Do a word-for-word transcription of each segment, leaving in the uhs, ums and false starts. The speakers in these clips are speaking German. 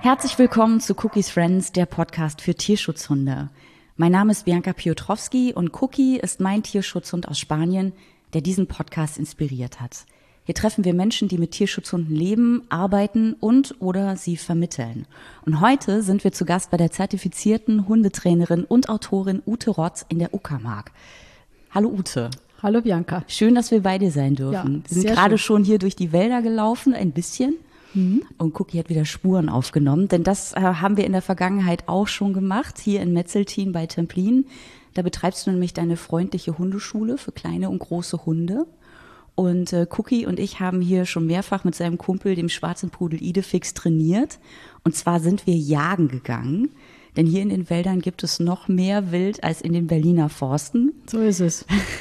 Herzlich willkommen zu Cookies Friends, der Podcast für Tierschutzhunde. Mein Name ist Bianca Piotrowski und Cookie ist mein Tierschutzhund aus Spanien, der diesen Podcast inspiriert hat. Hier treffen wir Menschen, die mit Tierschutzhunden leben, arbeiten und oder sie vermitteln. Und heute sind wir zu Gast bei der zertifizierten Hundetrainerin und Autorin Ute Rotz in der Uckermark. Hallo Ute. Hallo Bianca. Schön, dass wir bei dir sein dürfen. Ja, wir sind gerade schon hier durch die Wälder gelaufen, ein bisschen. Mhm. Und Cookie hat wieder Spuren aufgenommen, denn das äh, haben wir in der Vergangenheit auch schon gemacht, hier in Metzeltin bei Templin. Da betreibst du nämlich deine freundliche Hundeschule für kleine und große Hunde. Und äh, Cookie und ich haben hier schon mehrfach mit seinem Kumpel, dem schwarzen Pudel Idefix, trainiert. Und zwar sind wir jagen gegangen. Denn hier in den Wäldern gibt es noch mehr Wild als in den Berliner Forsten. So ist es.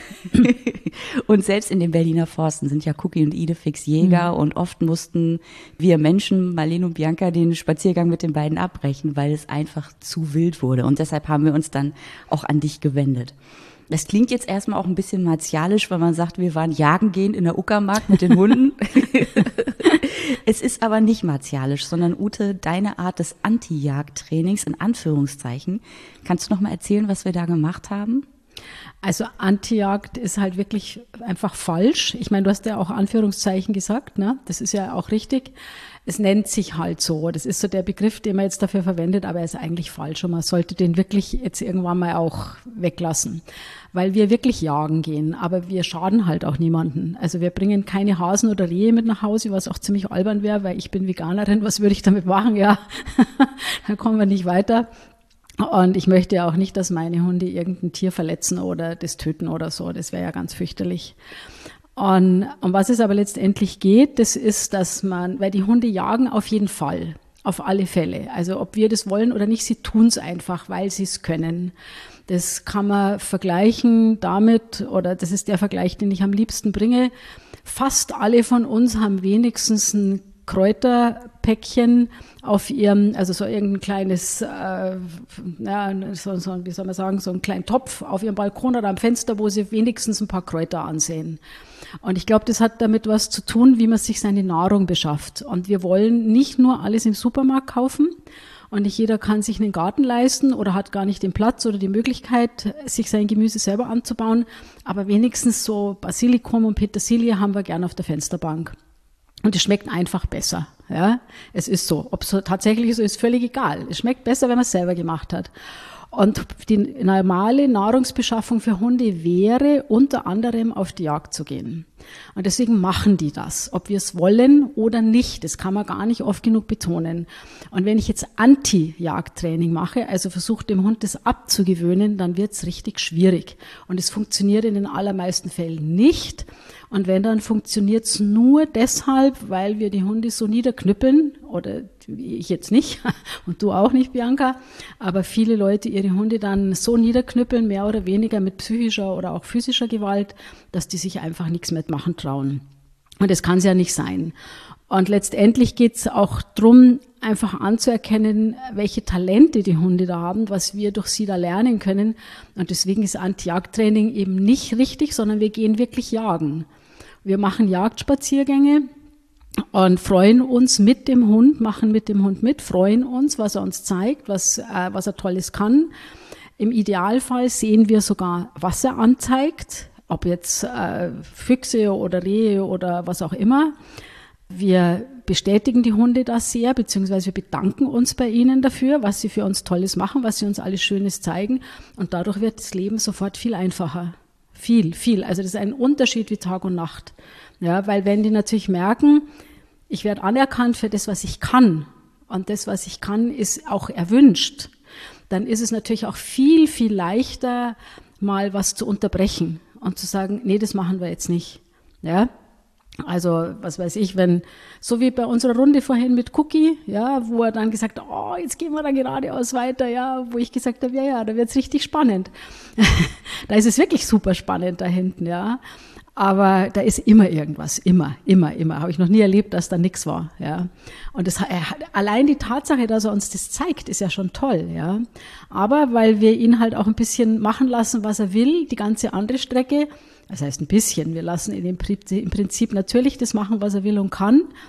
Und selbst in den Berliner Forsten sind ja Cookie und Idefix Jäger. Mhm. Und oft mussten wir Menschen, Marlene und Bianca, den Spaziergang mit den beiden abbrechen, weil es einfach zu wild wurde. Und deshalb haben wir uns dann auch an dich gewendet. Das klingt jetzt erstmal auch ein bisschen martialisch, weil man sagt, wir waren jagen gehen in der Uckermark mit den Hunden. Es ist aber nicht martialisch, sondern Ute, deine Art des Anti-Jagd-Trainings in Anführungszeichen. Kannst du noch mal erzählen, was wir da gemacht haben? Also Anti-Jagd ist halt wirklich einfach falsch. Ich meine, du hast ja auch Anführungszeichen gesagt, ne? Das ist ja auch richtig. Es nennt sich halt so. Das ist so der Begriff, den man jetzt dafür verwendet, aber er ist eigentlich falsch und man sollte den wirklich jetzt irgendwann mal auch weglassen. Weil wir wirklich jagen gehen, aber wir schaden halt auch niemanden. Also wir bringen keine Hasen oder Rehe mit nach Hause, was auch ziemlich albern wäre, weil ich bin Veganerin, was würde ich damit machen? Ja, dann kommen wir nicht weiter. Und ich möchte ja auch nicht, dass meine Hunde irgendein Tier verletzen oder das töten oder so. Das wäre ja ganz fürchterlich. Und um was es aber letztendlich geht, das ist, dass man, weil die Hunde jagen auf jeden Fall, auf alle Fälle. Also ob wir das wollen oder nicht, sie tun es einfach, weil sie es können. Das kann man vergleichen damit, oder das ist der Vergleich, den ich am liebsten bringe. Fast alle von uns haben wenigstens ein Kräuterpäckchen auf ihrem, also so irgendein kleines, äh, ja, so, so, wie soll man sagen, so einen kleinen Topf auf ihrem Balkon oder am Fenster, wo sie wenigstens ein paar Kräuter ansehen. Und ich glaube, das hat damit was zu tun, wie man sich seine Nahrung beschafft. Und wir wollen nicht nur alles im Supermarkt kaufen und nicht jeder kann sich einen Garten leisten oder hat gar nicht den Platz oder die Möglichkeit, sich sein Gemüse selber anzubauen. Aber wenigstens so Basilikum und Petersilie haben wir gern auf der Fensterbank. Und es schmeckt einfach besser. Ja, es ist so. Ob es so tatsächlich so ist, völlig egal. Es schmeckt besser, wenn man es selber gemacht hat. Und die normale Nahrungsbeschaffung für Hunde wäre, unter anderem auf die Jagd zu gehen. Und deswegen machen die das, ob wir es wollen oder nicht. Das kann man gar nicht oft genug betonen. Und wenn ich jetzt Anti-Jagdtraining mache, also versuche dem Hund das abzugewöhnen, dann wird es richtig schwierig. Und es funktioniert in den allermeisten Fällen nicht. Und wenn, dann funktioniert es nur deshalb, weil wir die Hunde so niederknüppeln, oder ich jetzt nicht und du auch nicht, Bianca, aber viele Leute ihre Hunde dann so niederknüppeln, mehr oder weniger mit psychischer oder auch physischer Gewalt, dass die sich einfach nichts mehr machen trauen. Und das kann es ja nicht sein. Und letztendlich geht es auch darum, einfach anzuerkennen, welche Talente die Hunde da haben, was wir durch sie da lernen können. Und deswegen ist Anti-Jagd-Training eben nicht richtig, sondern wir gehen wirklich jagen. Wir machen Jagdspaziergänge und freuen uns mit dem Hund, machen mit dem Hund mit, freuen uns, was er uns zeigt, was, äh, was er Tolles kann. Im Idealfall sehen wir sogar, was er anzeigt, ob jetzt äh, Füchse oder Rehe oder was auch immer. Wir bestätigen die Hunde da sehr, beziehungsweise wir bedanken uns bei ihnen dafür, was sie für uns Tolles machen, was sie uns alles Schönes zeigen. Und dadurch wird das Leben sofort viel einfacher. Viel, viel. Also das ist ein Unterschied wie Tag und Nacht. Ja, weil wenn die natürlich merken, ich werde anerkannt für das, was ich kann, und das, was ich kann, ist auch erwünscht, dann ist es natürlich auch viel, viel leichter, mal was zu unterbrechen und zu sagen, nee, das machen wir jetzt nicht. Ja. Also, was weiß ich, wenn, so wie bei unserer Runde vorhin mit Cookie, ja, wo er dann gesagt hat, oh, jetzt gehen wir da geradeaus weiter, ja, wo ich gesagt habe, ja, ja, da wird's richtig spannend. Da ist es wirklich super spannend da hinten, ja. Aber da ist immer irgendwas, immer, immer, immer. Habe ich noch nie erlebt, dass da nichts war, ja. Und das, allein die Tatsache, dass er uns das zeigt, ist ja schon toll, ja. Aber weil wir ihn halt auch ein bisschen machen lassen, was er will, die ganze andere Strecke, das heißt ein bisschen, wir lassen ihn im Prinzip natürlich das machen, was er will und kann.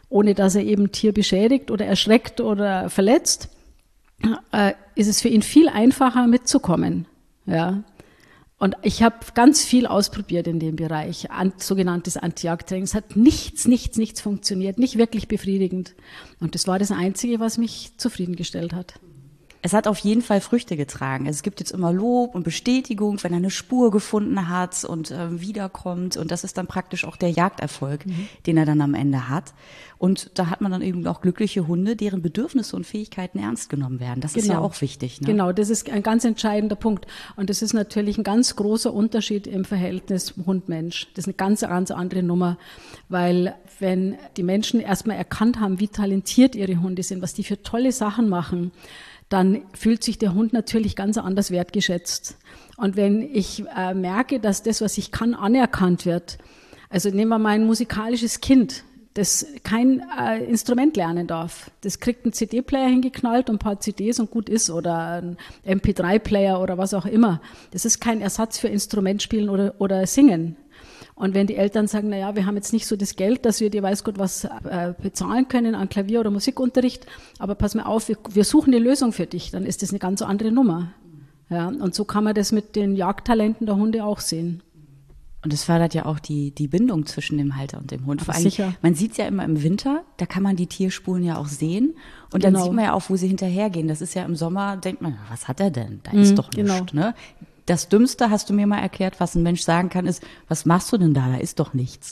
ohne dass er eben Tier beschädigt oder erschreckt oder verletzt, äh, ist es für ihn viel einfacher mitzukommen. Ja. Und ich habe ganz viel ausprobiert in dem Bereich, an, sogenanntes Anti-Jagd-Training. Es hat nichts, nichts, nichts funktioniert, nicht wirklich befriedigend. Und das war das Einzige, was mich zufriedengestellt hat. Es hat auf jeden Fall Früchte getragen. Also es gibt jetzt immer Lob und Bestätigung, wenn er eine Spur gefunden hat und äh, wiederkommt. Und das ist dann praktisch auch der Jagderfolg, mhm. den er dann am Ende hat. Und da hat man dann eben auch glückliche Hunde, deren Bedürfnisse und Fähigkeiten ernst genommen werden. Das genau. ist ja auch wichtig. Ne? Genau, das ist ein ganz entscheidender Punkt. Und das ist natürlich ein ganz großer Unterschied im Verhältnis Hund-Mensch. Das ist eine ganz, ganz andere Nummer. Weil wenn die Menschen erstmal erkannt haben, wie talentiert ihre Hunde sind, was die für tolle Sachen machen, dann fühlt sich der Hund natürlich ganz anders wertgeschätzt. Und wenn ich äh, merke, dass das, was ich kann, anerkannt wird, also nehmen wir mal ein musikalisches Kind, das kein äh, Instrument lernen darf, das kriegt einen C D-Player hingeknallt und ein paar C Ds und gut ist oder ein M P drei Player oder was auch immer. Das ist kein Ersatz für Instrumentspielen oder, oder Singen. Und wenn die Eltern sagen, na ja, wir haben jetzt nicht so das Geld, dass wir dir weiß Gott was äh, bezahlen können an Klavier- oder Musikunterricht, aber pass mal auf, wir, wir suchen eine Lösung für dich, dann ist das eine ganz andere Nummer. Ja, und so kann man das mit den Jagdtalenten der Hunde auch sehen. Und es fördert ja auch die, die Bindung zwischen dem Halter und dem Hund. Vor allem, sicher. Man sieht es ja immer im Winter, da kann man die Tierspuren ja auch sehen. Und dann genau. sieht man ja auch, wo sie hinterhergehen. Das ist ja im Sommer, denkt man, was hat er denn? Da ist mhm, doch nichts, genau. ne? Das Dümmste, hast du mir mal erklärt, was ein Mensch sagen kann, ist, was machst du denn da? Da ist doch nichts.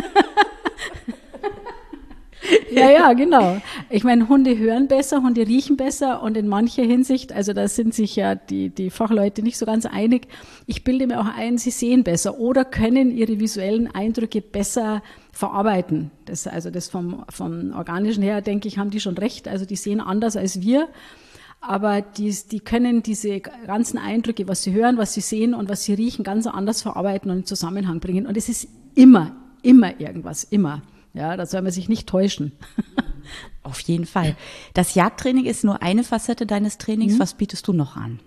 Ja, ja, genau. Ich meine, Hunde hören besser, Hunde riechen besser und in mancher Hinsicht, also da sind sich ja die, die Fachleute nicht so ganz einig. Ich bilde mir auch ein, sie sehen besser oder können ihre visuellen Eindrücke besser verarbeiten. Das, also das vom, vom Organischen her, denke ich, haben die schon recht. Also die sehen anders als wir. Aber die, die können diese ganzen Eindrücke, was sie hören, was sie sehen und was sie riechen, ganz anders verarbeiten und in Zusammenhang bringen. Und es ist immer, immer irgendwas, immer. Ja, da soll man sich nicht täuschen. Auf jeden Fall. Das Jagdtraining ist nur eine Facette deines Trainings. Mhm. Was bietest du noch an?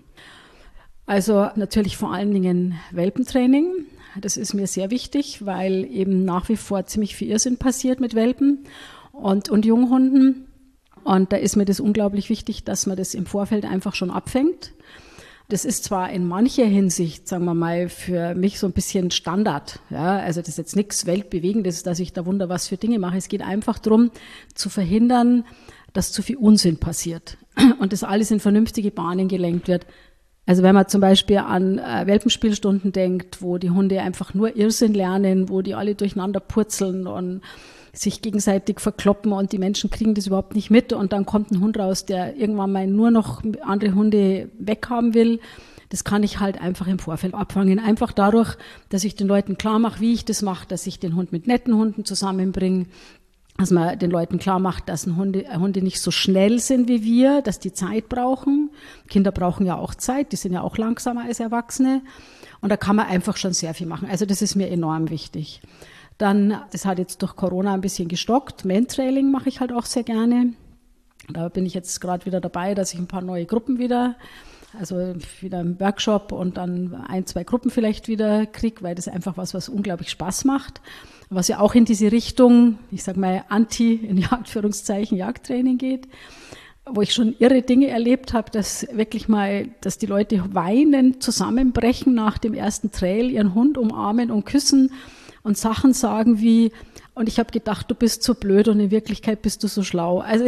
Also natürlich vor allen Dingen Welpentraining. Das ist mir sehr wichtig, weil eben nach wie vor ziemlich viel Irrsinn passiert mit Welpen und, und Junghunden. Und da ist mir das unglaublich wichtig, dass man das im Vorfeld einfach schon abfängt. Das ist zwar in mancher Hinsicht, sagen wir mal, für mich so ein bisschen Standard. Ja, also das ist jetzt nichts Weltbewegendes, dass ich da wunder was für Dinge mache. Es geht einfach darum, zu verhindern, dass zu viel Unsinn passiert und das alles in vernünftige Bahnen gelenkt wird. Also wenn man zum Beispiel an äh, Welpenspielstunden denkt, wo die Hunde einfach nur Irrsinn lernen, wo die alle durcheinander purzeln und sich gegenseitig verkloppen und die Menschen kriegen das überhaupt nicht mit und dann kommt ein Hund raus, der irgendwann mal nur noch andere Hunde weghaben will. Das kann ich halt einfach im Vorfeld abfangen. Einfach dadurch, dass ich den Leuten klar mache, wie ich das mache, dass ich den Hund mit netten Hunden zusammenbringe, dass man den Leuten klar macht, dass Hunde, Hunde nicht so schnell sind wie wir, dass die Zeit brauchen. Kinder brauchen ja auch Zeit, die sind ja auch langsamer als Erwachsene. Und da kann man einfach schon sehr viel machen. Also das ist mir enorm wichtig. Dann, das hat jetzt durch Corona ein bisschen gestockt. Mantrailing mache ich halt auch sehr gerne. Da bin ich jetzt gerade wieder dabei, dass ich ein paar neue Gruppen wieder, also wieder im Workshop und dann ein, zwei Gruppen vielleicht wieder kriege, weil das einfach was, was unglaublich Spaß macht. Was ja auch in diese Richtung, ich sag mal, Anti, in Jagdführungszeichen, Jagdtraining geht, wo ich schon irre Dinge erlebt habe, dass wirklich mal, dass die Leute weinend zusammenbrechen nach dem ersten Trail, ihren Hund umarmen und küssen und Sachen sagen wie, und ich habe gedacht, du bist so blöd und in Wirklichkeit bist du so schlau. Also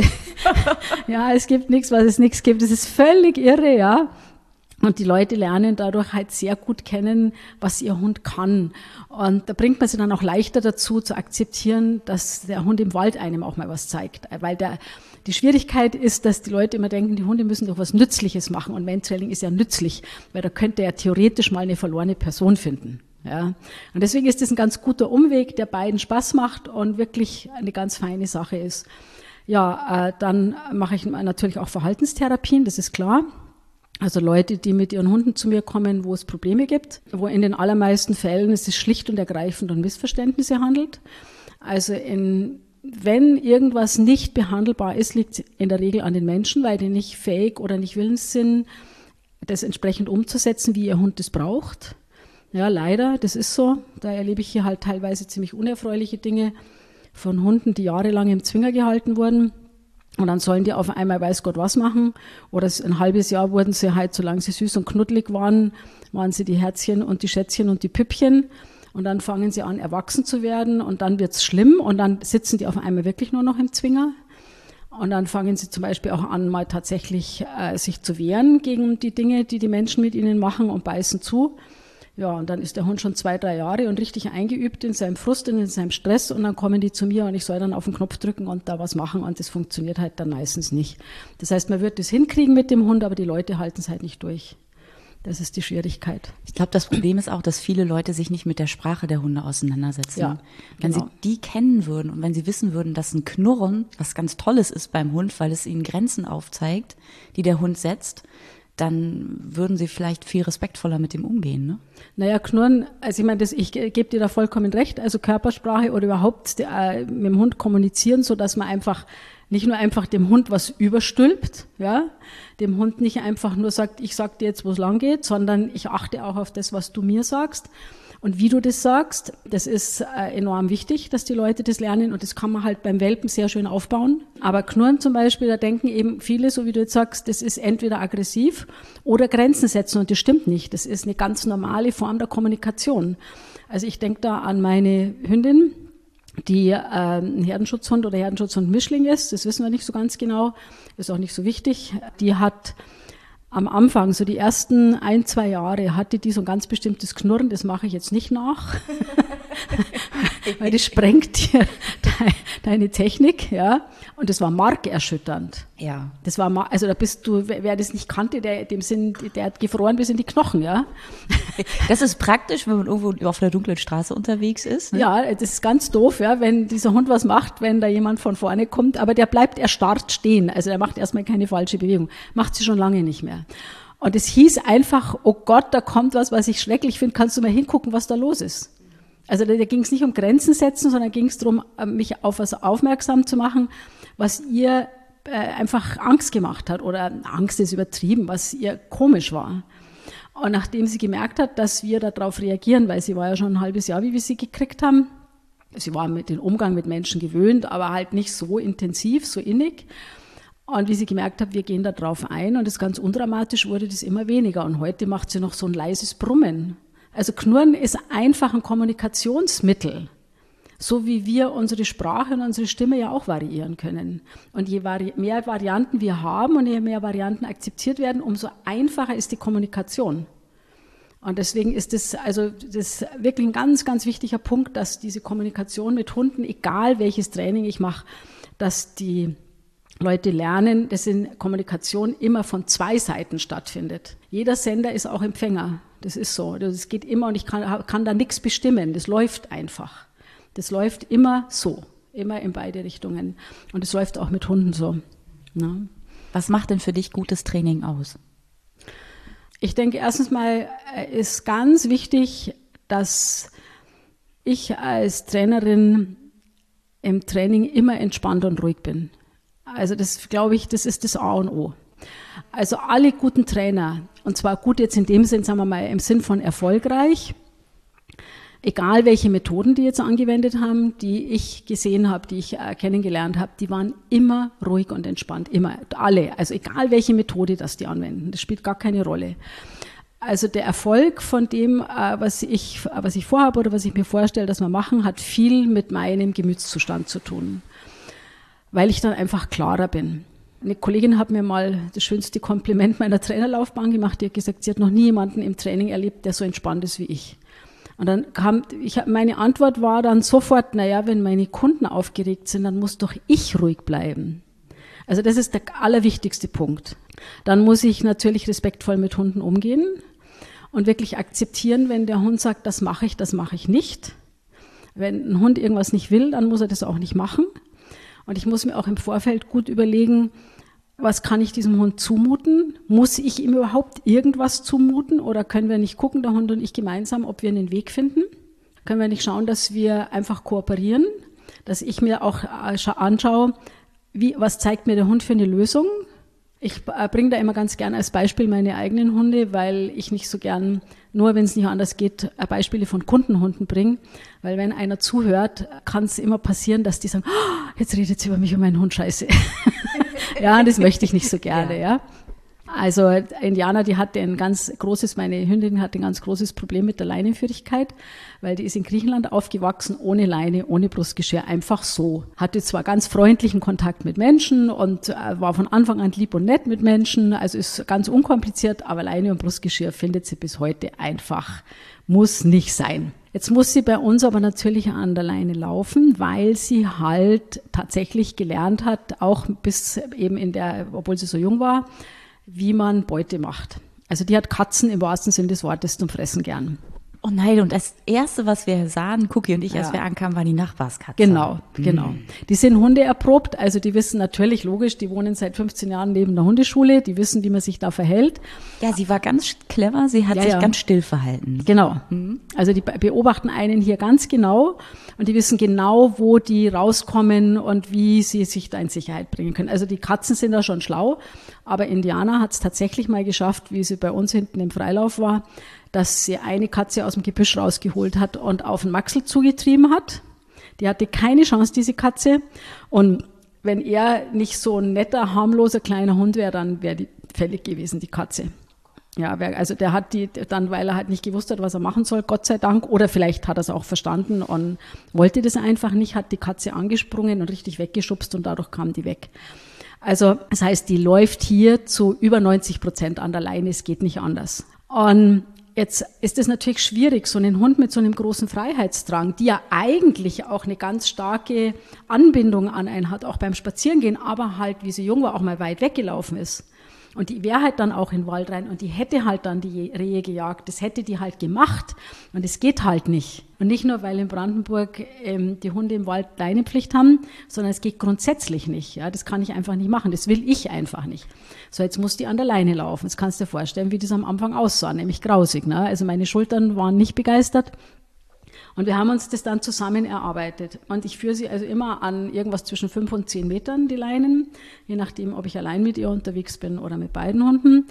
ja, es gibt nichts, was es nichts gibt. Es ist völlig irre, ja. Und die Leute lernen dadurch halt sehr gut kennen, was ihr Hund kann. Und da bringt man sie dann auch leichter dazu, zu akzeptieren, dass der Hund im Wald einem auch mal was zeigt. Weil der, die Schwierigkeit ist, dass die Leute immer denken, die Hunde müssen doch was Nützliches machen. Und Mantrailing ist ja nützlich, weil da könnte er theoretisch mal eine verlorene Person finden. Ja, und deswegen ist das ein ganz guter Umweg, der beiden Spaß macht und wirklich eine ganz feine Sache ist. Ja, äh, dann mache ich natürlich auch Verhaltenstherapien, das ist klar. Also Leute, die mit ihren Hunden zu mir kommen, wo es Probleme gibt, wo in den allermeisten Fällen es sich schlicht und ergreifend um Missverständnisse handelt. Also in, wenn irgendwas nicht behandelbar ist, liegt es in der Regel an den Menschen, weil die nicht fähig oder nicht willens sind, das entsprechend umzusetzen, wie ihr Hund das braucht. Ja, leider, das ist so. Da erlebe ich hier halt teilweise ziemlich unerfreuliche Dinge. von Hunden, die jahrelang im Zwinger gehalten wurden. Und dann sollen die auf einmal weiß Gott was machen. Oder ein halbes Jahr wurden sie halt, solange sie süß und knuddelig waren, waren sie die Herzchen und die Schätzchen und die Püppchen. Und dann fangen sie an, erwachsen zu werden. Und dann wird's schlimm. Und dann sitzen die auf einmal wirklich nur noch im Zwinger. Und dann fangen sie zum Beispiel auch an, mal tatsächlich äh, sich zu wehren gegen die Dinge, die die Menschen mit ihnen machen und beißen zu. Ja, und dann ist der Hund schon zwei, drei Jahre und richtig eingeübt in seinem Frust und in seinem Stress. Und dann kommen die zu mir und ich soll dann auf den Knopf drücken und da was machen. Und das funktioniert halt dann meistens nicht. Das heißt, man wird das hinkriegen mit dem Hund, aber die Leute halten es halt nicht durch. Das ist die Schwierigkeit. Ich glaube, das Problem ist auch, dass viele Leute sich nicht mit der Sprache der Hunde auseinandersetzen. Ja, wenn genau. sie die kennen würden und wenn sie wissen würden, dass ein Knurren was ganz Tolles ist beim Hund, weil es ihnen Grenzen aufzeigt, die der Hund setzt, dann würden sie vielleicht viel respektvoller mit dem umgehen, ne? Naja, Knurren, also ich meine, das, ich gebe dir da vollkommen recht, also Körpersprache oder überhaupt äh, mit dem Hund kommunizieren, so dass man einfach nicht nur einfach dem Hund was überstülpt, ja, dem Hund nicht einfach nur sagt, ich sag dir jetzt, wo es lang geht, sondern ich achte auch auf das, was du mir sagst. Und wie du das sagst, das ist äh, enorm wichtig, dass die Leute das lernen und das kann man halt beim Welpen sehr schön aufbauen. Aber Knurren zum Beispiel, da denken eben viele, so wie du jetzt sagst, das ist entweder aggressiv oder Grenzen setzen und das stimmt nicht. Das ist eine ganz normale Form der Kommunikation. Also ich denke da an meine Hündin, die äh, ein Herdenschutzhund oder Herdenschutzhund-Mischling ist, das wissen wir nicht so ganz genau, ist auch nicht so wichtig. Die hat am Anfang, so die ersten ein, zwei Jahre, hatte die so ein ganz bestimmtes Knurren, das mache ich jetzt nicht nach, weil das sprengt dir deine Technik, ja. Und das war markerschütternd. Ja. Das war, also da bist du, wer das nicht kannte, der, dem sind, der hat gefroren bis in die Knochen, ja. Das ist praktisch, wenn man irgendwo auf einer dunklen Straße unterwegs ist, ne? Ja, das ist ganz doof, ja, wenn dieser Hund was macht, wenn da jemand von vorne kommt, aber der bleibt erstarrt stehen, also der macht erstmal keine falsche Bewegung, macht sie schon lange nicht mehr. Und es hieß einfach, oh Gott, da kommt was, was ich schrecklich finde, kannst du mal hingucken, was da los ist. Also da, da ging es nicht um Grenzen setzen, sondern ging es darum, mich auf was aufmerksam zu machen, was ihr äh, einfach Angst gemacht hat oder Angst ist übertrieben, was ihr komisch war. Und nachdem sie gemerkt hat, dass wir darauf reagieren, weil sie war ja schon ein halbes Jahr, wie wir sie gekriegt haben, sie war mit dem Umgang mit Menschen gewöhnt, aber halt nicht so intensiv, so innig. Und wie sie gemerkt hat, wir gehen da drauf ein und das ganz undramatisch wurde das immer weniger. Und heute macht sie noch so ein leises Brummen. Also Knurren ist einfach ein Kommunikationsmittel, so wie wir unsere Sprache und unsere Stimme ja auch variieren können. Und je vari- mehr Varianten wir haben und je mehr Varianten akzeptiert werden, umso einfacher ist die Kommunikation. Und deswegen ist das also das ist wirklich ein ganz, ganz wichtiger Punkt, dass diese Kommunikation mit Hunden, egal welches Training ich mache, dass die Leute lernen, dass in Kommunikation immer von zwei Seiten stattfindet. Jeder Sender ist auch Empfänger. Das ist so. Das geht immer und ich kann, kann da nichts bestimmen. Das läuft einfach. Das läuft immer so. Immer in beide Richtungen. Und es läuft auch mit Hunden so. Ja. Was macht denn für dich gutes Training aus? Ich denke, erstens mal ist ganz wichtig, dass ich als Trainerin im Training immer entspannt und ruhig bin. Also das, glaube ich, das ist das A und O. Also alle guten Trainer, und zwar gut jetzt in dem Sinn, sagen wir mal, im Sinn von erfolgreich, egal welche Methoden die jetzt angewendet haben, die ich gesehen habe, die ich äh, kennengelernt habe, die waren immer ruhig und entspannt, immer, alle. Also egal welche Methode das die anwenden, das spielt gar keine Rolle. Also der Erfolg von dem, äh, was ich, was ich vorhabe oder was ich mir vorstelle, dass wir machen, hat viel mit meinem Gemütszustand zu tun, weil ich dann einfach klarer bin. Eine Kollegin hat mir mal das schönste Kompliment meiner Trainerlaufbahn gemacht, die hat gesagt, sie hat noch nie jemanden im Training erlebt, der so entspannt ist wie ich. Und dann kam, ich, meine Antwort war dann sofort, naja, wenn meine Kunden aufgeregt sind, dann muss doch ich ruhig bleiben. Also das ist der allerwichtigste Punkt. Dann muss ich natürlich respektvoll mit Hunden umgehen und wirklich akzeptieren, wenn der Hund sagt, das mache ich, das mache ich nicht. Wenn ein Hund irgendwas nicht will, dann muss er das auch nicht machen. Und ich muss mir auch im Vorfeld gut überlegen, was kann ich diesem Hund zumuten? Muss ich ihm überhaupt irgendwas zumuten? Oder können wir nicht gucken, der Hund und ich gemeinsam, ob wir einen Weg finden? Können wir nicht schauen, dass wir einfach kooperieren? Dass ich mir auch anschaue, wie, was zeigt mir der Hund für eine Lösung? Ich äh, bringe da immer ganz gern als Beispiel meine eigenen Hunde, weil ich nicht so gern, nur wenn es nicht anders geht, äh, Beispiele von Kundenhunden bringe. Weil wenn einer zuhört, kann es immer passieren, dass die sagen, oh, jetzt redet sie über mich und meinen Hund, scheiße. Ja, das möchte ich nicht so gerne, ja. ja. Also Indiana, die hatte ein ganz großes, meine Hündin hatte ein ganz großes Problem mit der Leinenführigkeit, weil die ist in Griechenland aufgewachsen, ohne Leine, ohne Brustgeschirr, einfach so. Hatte zwar ganz freundlichen Kontakt mit Menschen und war von Anfang an lieb und nett mit Menschen, also ist ganz unkompliziert, aber Leine und Brustgeschirr findet sie bis heute einfach, muss nicht sein. Jetzt muss sie bei uns aber natürlich an der Leine laufen, weil sie halt tatsächlich gelernt hat, auch bis eben in der, obwohl sie so jung war, wie man Beute macht. Also die hat Katzen im wahrsten Sinne des Wortes zum Fressen gern. Oh nein, und das Erste, was wir sahen, Cookie und ich, als ja. wir ankamen, war die Nachbarskatze. Genau, mhm. genau. Die sind Hunde erprobt, also die wissen natürlich, logisch, die wohnen seit fünfzehn Jahren neben der Hundeschule, die wissen, wie man sich da verhält. Ja, sie war ganz clever, sie hat ja, sich ja. ganz still verhalten. Genau, mhm. also die beobachten einen hier ganz genau und die wissen genau, wo die rauskommen und wie sie sich da in Sicherheit bringen können. Also die Katzen sind da schon schlau, aber Indiana hat es tatsächlich mal geschafft, wie sie bei uns hinten im Freilauf war, dass sie eine Katze aus dem Gebüsch rausgeholt hat und auf den Maxel zugetrieben hat. Die hatte keine Chance, diese Katze. Und wenn er nicht so ein netter, harmloser kleiner Hund wäre, dann wäre die fällig gewesen, die Katze. Ja, also der hat die dann, weil er halt nicht gewusst hat, was er machen soll, Gott sei Dank, oder vielleicht hat er es auch verstanden und wollte das einfach nicht, hat die Katze angesprungen und richtig weggeschubst und dadurch kam die weg. Also das heißt, die läuft hier zu über neunzig Prozent an der Leine, es geht nicht anders. Und jetzt ist es natürlich schwierig, so einen Hund mit so einem großen Freiheitsdrang, die ja eigentlich auch eine ganz starke Anbindung an einen hat, auch beim Spazierengehen, aber halt, wie sie jung war, auch mal weit weggelaufen ist. Und die wäre halt dann auch in den Wald rein und die hätte halt dann die Rehe gejagt. Das hätte die halt gemacht und es geht halt nicht. Und nicht nur, weil in Brandenburg ähm, die Hunde im Wald Leinenpflicht haben, sondern es geht grundsätzlich nicht. Ja, das kann ich einfach nicht machen. Das will ich einfach nicht. So, jetzt muss die an der Leine laufen. Jetzt kannst du dir vorstellen, wie das am Anfang aussah, nämlich grausig. Ne? Also meine Schultern waren nicht begeistert. Und wir haben uns das dann zusammen erarbeitet. Und ich führe sie also immer an irgendwas zwischen fünf und zehn Metern, die Leinen, je nachdem, ob ich allein mit ihr unterwegs bin oder mit beiden Hunden.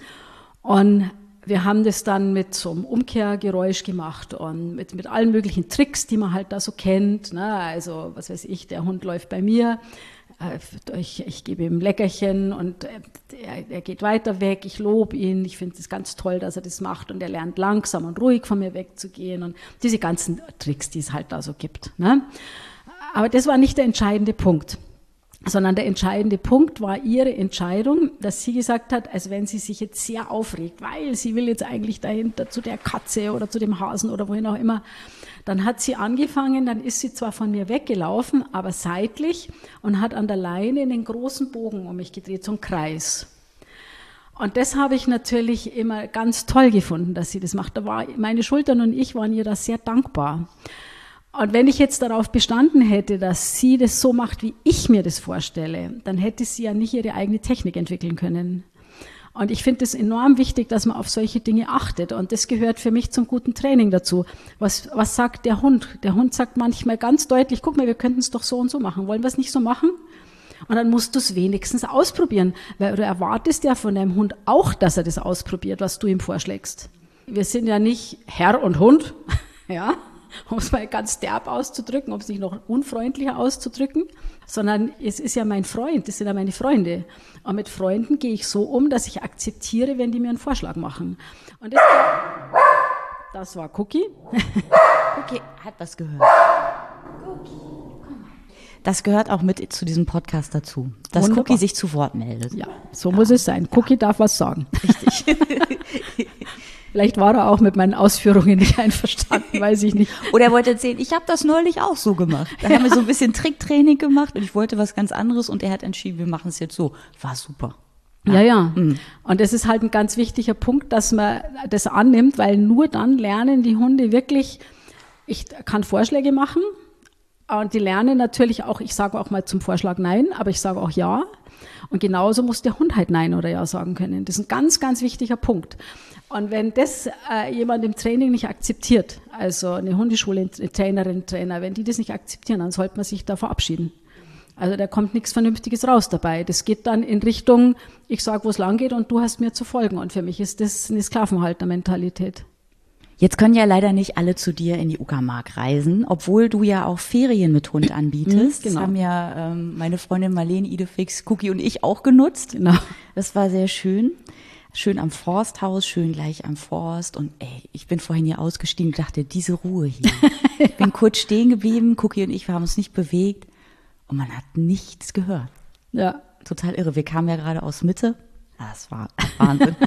Und wir haben das dann mit so einem Umkehrgeräusch gemacht und mit, mit allen möglichen Tricks, die man halt da so kennt. Ne? Also, was weiß ich, der Hund läuft bei mir, Ich, ich gebe ihm ein Leckerchen und er, er geht weiter weg, ich lobe ihn, ich finde es ganz toll, dass er das macht und er lernt langsam und ruhig von mir wegzugehen und diese ganzen Tricks, die es halt da so gibt. Ne? Aber das war nicht der entscheidende Punkt, sondern der entscheidende Punkt war ihre Entscheidung, dass sie gesagt hat, also wenn sie sich jetzt sehr aufregt, weil sie will jetzt eigentlich dahinter zu der Katze oder zu dem Hasen oder wohin auch immer, dann hat sie angefangen, dann ist sie zwar von mir weggelaufen, aber seitlich und hat an der Leine einen großen Bogen um mich gedreht, so einen Kreis. Und das habe ich natürlich immer ganz toll gefunden, dass sie das macht. Da war, meine Schultern und ich waren ihr da sehr dankbar. Und wenn ich jetzt darauf bestanden hätte, dass sie das so macht, wie ich mir das vorstelle, dann hätte sie ja nicht ihre eigene Technik entwickeln können. Und ich finde es enorm wichtig, dass man auf solche Dinge achtet. Und das gehört für mich zum guten Training dazu. Was, was sagt der Hund? Der Hund sagt manchmal ganz deutlich, guck mal, wir könnten es doch so und so machen. Wollen wir es nicht so machen? Und dann musst du es wenigstens ausprobieren. Weil du erwartest ja von deinem Hund auch, dass er das ausprobiert, was du ihm vorschlägst. Wir sind ja nicht Herr und Hund, ja, um es mal ganz derb auszudrücken, um es nicht noch unfreundlicher auszudrücken, sondern es ist ja mein Freund, das sind ja meine Freunde. Und mit Freunden gehe ich so um, dass ich akzeptiere, wenn die mir einen Vorschlag machen. Und das, das war Cookie. Cookie hat was gehört. Cookie, komm mal. Das gehört auch mit zu diesem Podcast dazu, dass Wunderbar. Cookie sich zu Wort meldet. Ja, so ja. muss es sein. Cookie ja. darf was sagen. Richtig. Vielleicht war er auch mit meinen Ausführungen nicht einverstanden, weiß ich nicht. Oder er wollte erzählen, ich habe das neulich auch so gemacht. Da haben wir so ein bisschen Tricktraining gemacht und ich wollte was ganz anderes und er hat entschieden, wir machen es jetzt so. War super. Ja, ja. ja. Mhm. Und das ist halt ein ganz wichtiger Punkt, dass man das annimmt, weil nur dann lernen die Hunde wirklich, ich kann Vorschläge machen und die lernen natürlich auch, ich sage auch mal zum Vorschlag nein, aber ich sage auch ja. Und genauso muss der Hund halt nein oder ja sagen können. Das ist ein ganz, ganz wichtiger Punkt. Und wenn das äh, jemand im Training nicht akzeptiert, also eine Hundeschule, eine Trainerin, Trainer, wenn die das nicht akzeptieren, dann sollte man sich da verabschieden. Also da kommt nichts Vernünftiges raus dabei. Das geht dann in Richtung, ich sage, wo es lang geht und du hast mir zu folgen. Und für mich ist das eine Sklavenhalter-Mentalität. Jetzt können ja leider nicht alle zu dir in die Uckermark reisen, obwohl du ja auch Ferien mit Hund anbietest. Genau. Das haben ja ähm, meine Freundin Marlene, Idefix, Cookie und ich auch genutzt. Genau. Das war sehr schön. Schön am Forsthaus, schön gleich am Forst. Und ey, ich bin vorhin hier ausgestiegen und dachte, diese Ruhe hier. Ich bin kurz stehen geblieben, Cookie und ich, wir haben uns nicht bewegt und man hat nichts gehört. Ja. Total irre. Wir kamen ja gerade aus Mitte. Das war Wahnsinn.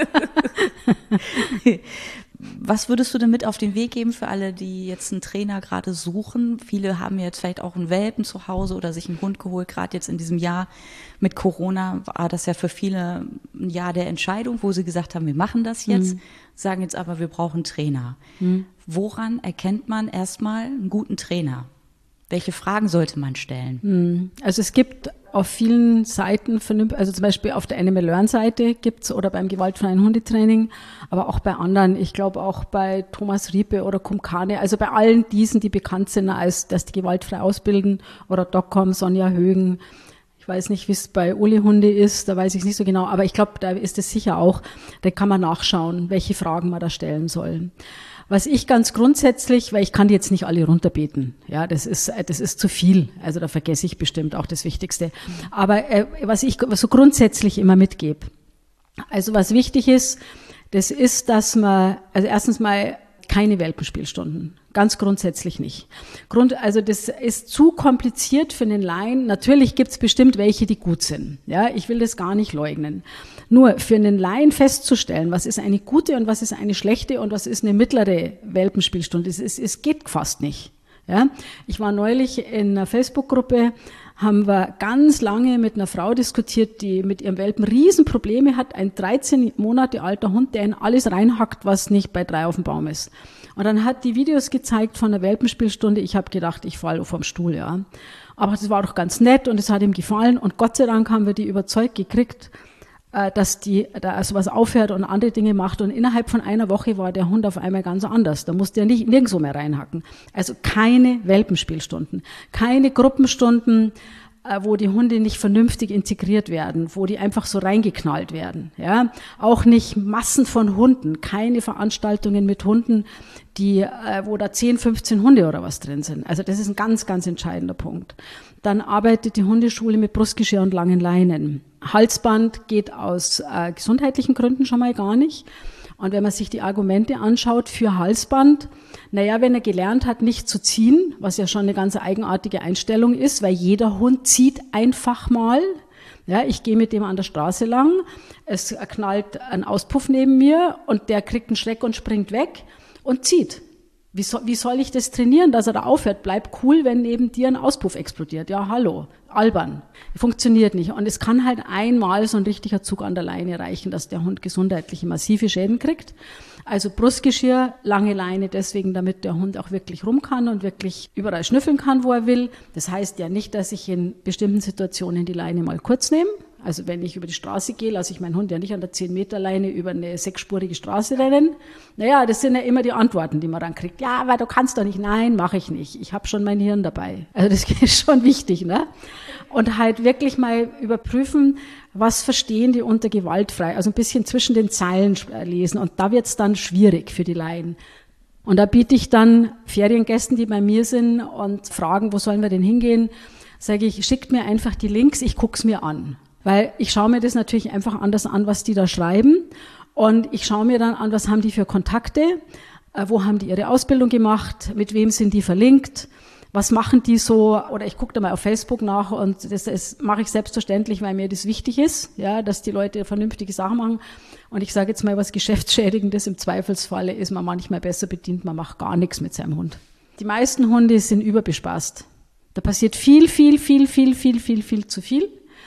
Was würdest du denn mit auf den Weg geben für alle, die jetzt einen Trainer gerade suchen? Viele haben jetzt vielleicht auch einen Welpen zu Hause oder sich einen Hund geholt. Gerade jetzt in diesem Jahr mit Corona war das ja für viele ein Jahr der Entscheidung, wo sie gesagt haben, wir machen das jetzt, mhm. sagen jetzt aber, wir brauchen einen Trainer. Mhm. Woran erkennt man erstmal einen guten Trainer? Welche Fragen sollte man stellen? Also es gibt auf vielen Seiten, also zum Beispiel auf der Animal Learn Seite gibt's oder beim gewaltfreien Hundetraining, aber auch bei anderen, ich glaube auch bei Thomas Riepe oder Kumkane, also bei allen diesen, die bekannt sind, als dass die gewaltfrei ausbilden, oder DocCom, Sonja Högen. Ich weiß nicht, wie es bei Uli Hunde ist, da weiß ich es nicht so genau, aber ich glaube, da ist es sicher auch, da kann man nachschauen, welche Fragen man da stellen soll. Was ich ganz grundsätzlich, weil ich kann die jetzt nicht alle runterbeten, ja, das ist das ist zu viel, also da vergesse ich bestimmt auch das Wichtigste. Aber äh, was ich so grundsätzlich immer mitgebe, also was wichtig ist, das ist, dass man, also erstens mal keine Welpenspielstunden, ganz grundsätzlich nicht. Grund, also das ist zu kompliziert für den Laien. Natürlich gibt's bestimmt welche, die gut sind, ja, ich will das gar nicht leugnen. Nur für einen Laien festzustellen, was ist eine gute und was ist eine schlechte und was ist eine mittlere Welpenspielstunde, es, es, es geht fast nicht. Ja? Ich war neulich in einer Facebook-Gruppe, haben wir ganz lange mit einer Frau diskutiert, die mit ihrem Welpen Riesenprobleme hat, ein dreizehn Monate alter Hund, der in alles reinhackt, was nicht bei drei auf dem Baum ist. Und dann hat die Videos gezeigt von der Welpenspielstunde, ich habe gedacht, ich falle vom Stuhl, ja. Aber das war doch ganz nett und es hat ihm gefallen und Gott sei Dank haben wir die überzeugt gekriegt, dass die da sowas aufhört und andere Dinge macht. Und innerhalb von einer Woche war der Hund auf einmal ganz anders. Da musste er nicht nirgendwo mehr reinhacken. Also keine Welpenspielstunden, keine Gruppenstunden, wo die Hunde nicht vernünftig integriert werden, wo die einfach so reingeknallt werden. Ja, auch nicht Massen von Hunden, keine Veranstaltungen mit Hunden, die, wo da zehn, fünfzehn Hunde oder was drin sind. Also das ist ein ganz, ganz entscheidender Punkt. Dann arbeitet die Hundeschule mit Brustgeschirr und langen Leinen. Halsband geht aus äh, gesundheitlichen Gründen schon mal gar nicht. Und wenn man sich die Argumente anschaut für Halsband, naja, wenn er gelernt hat, nicht zu ziehen, was ja schon eine ganz eigenartige Einstellung ist, weil jeder Hund zieht einfach mal. Ja, ich gehe mit dem an der Straße lang, es knallt ein Auspuff neben mir und der kriegt einen Schreck und springt weg und zieht. Wie soll, wie soll ich das trainieren, dass er da aufhört? Bleib cool, wenn neben dir ein Auspuff explodiert. Ja, hallo, albern. Funktioniert nicht. Und es kann halt einmal so ein richtiger Zug an der Leine reichen, dass der Hund gesundheitliche massive Schäden kriegt. Also Brustgeschirr, lange Leine, deswegen, damit der Hund auch wirklich rum kann und wirklich überall schnüffeln kann, wo er will. Das heißt ja nicht, dass ich in bestimmten Situationen die Leine mal kurz nehme. Also wenn ich über die Straße gehe, lasse ich meinen Hund ja nicht an der zehn Meter Leine über eine sechsspurige Straße rennen. Naja, das sind ja immer die Antworten, die man dann kriegt. Ja, aber du kannst doch nicht. Nein, mache ich nicht. Ich habe schon mein Hirn dabei. Also das ist schon wichtig, ne? Und halt wirklich mal überprüfen, was verstehen die unter gewaltfrei. Also ein bisschen zwischen den Zeilen lesen. Und da wird's dann schwierig für die Laien. Und da biete ich dann Feriengästen, die bei mir sind und fragen, wo sollen wir denn hingehen, sage ich, schickt mir einfach die Links, ich guck's mir an. Weil ich schaue mir das natürlich einfach anders an, was die da schreiben. Und ich schaue mir dann an, was haben die für Kontakte, äh, wo haben die ihre Ausbildung gemacht, mit wem sind die verlinkt, was machen die so, oder ich gucke da mal auf Facebook nach und das, das mache ich selbstverständlich, weil mir das wichtig ist, ja, dass die Leute vernünftige Sachen machen. Und ich sage jetzt mal, was Geschäftsschädigendes im Zweifelsfalle ist man manchmal besser bedient, man macht gar nichts mit seinem Hund. Die meisten Hunde sind überbespaßt. Da passiert viel, viel, viel, viel, viel, viel, viel zu viel.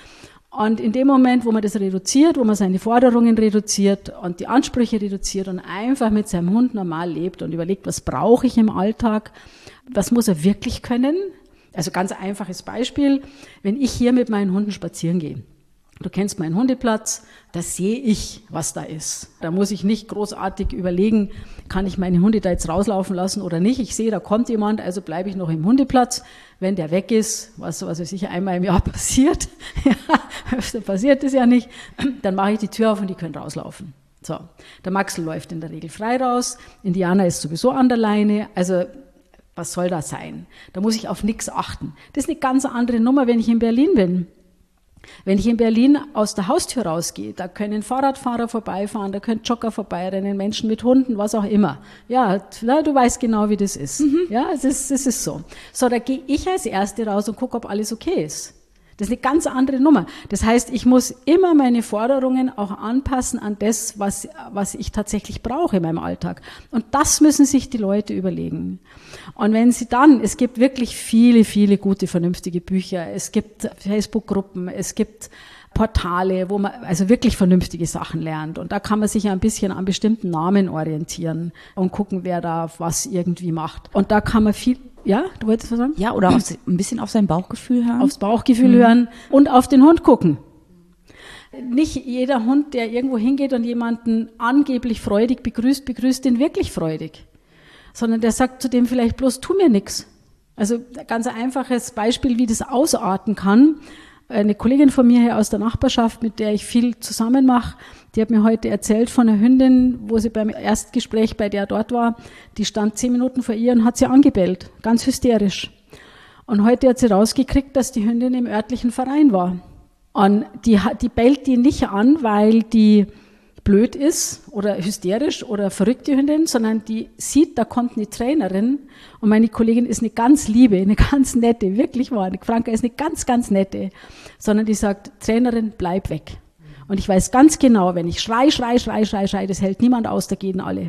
Und in dem Moment, wo man das reduziert, wo man seine Forderungen reduziert und die Ansprüche reduziert und einfach mit seinem Hund normal lebt und überlegt, was brauche ich im Alltag, was muss er wirklich können? Also ganz einfaches Beispiel, wenn ich hier mit meinen Hunden spazieren gehe, Du kennst meinen Hundeplatz, da sehe ich, was da ist. Da muss ich nicht großartig überlegen, kann ich meine Hunde da jetzt rauslaufen lassen oder nicht. Ich sehe, da kommt jemand, also bleibe ich noch im Hundeplatz. Wenn der weg ist, was, was weiß ich, einmal im Jahr passiert, ja, öfter passiert es ja nicht, dann mache ich die Tür auf und die können rauslaufen. So, der Maxl läuft in der Regel frei raus, Indianer ist sowieso an der Leine, also was soll das sein? Da muss ich auf nichts achten. Das ist eine ganz andere Nummer, wenn ich in Berlin bin. Wenn ich in Berlin aus der Haustür rausgehe, da können Fahrradfahrer vorbeifahren, da können Jogger vorbeirennen, Menschen mit Hunden, was auch immer. Ja, du weißt genau, wie das ist. Mhm. Ja, es ist, es ist so. So, da gehe ich als Erste raus und gucke, ob alles okay ist. Das ist eine ganz andere Nummer. Das heißt, ich muss immer meine Forderungen auch anpassen an das, was, was ich tatsächlich brauche in meinem Alltag. Und das müssen sich die Leute überlegen. Und wenn sie dann, es gibt wirklich viele, viele gute, vernünftige Bücher, es gibt Facebook-Gruppen, es gibt Portale, wo man also wirklich vernünftige Sachen lernt. Und da kann man sich ja ein bisschen an bestimmten Namen orientieren und gucken, wer da was irgendwie macht. Und da kann man viel... Ja, du wolltest was sagen? Ja, oder auf, ein bisschen auf sein Bauchgefühl hören. Aufs Bauchgefühl mhm. hören und auf den Hund gucken. Nicht jeder Hund, der irgendwo hingeht und jemanden angeblich freudig begrüßt, begrüßt ihn wirklich freudig. Sondern der sagt zu dem vielleicht bloß, tu mir nix. Also ganz ein einfaches Beispiel, wie das ausarten kann. Eine Kollegin von mir hier aus der Nachbarschaft, mit der ich viel zusammen mache, die hat mir heute erzählt von einer Hündin, wo sie beim Erstgespräch, bei der dort war, die stand zehn Minuten vor ihr und hat sie angebellt, ganz hysterisch. Und heute hat sie rausgekriegt, dass die Hündin im örtlichen Verein war. Und die, die bellt die nicht an, weil die blöd ist oder hysterisch oder verrückt, die Hündin, sondern die sieht, da kommt eine Trainerin und meine Kollegin ist eine ganz liebe, eine ganz nette, wirklich wahr, die Franka ist eine ganz, ganz nette, sondern die sagt, Trainerin, bleib weg. Und ich weiß ganz genau, wenn ich schrei, schrei, schrei, schrei, schrei, das hält niemand aus, da gehen alle.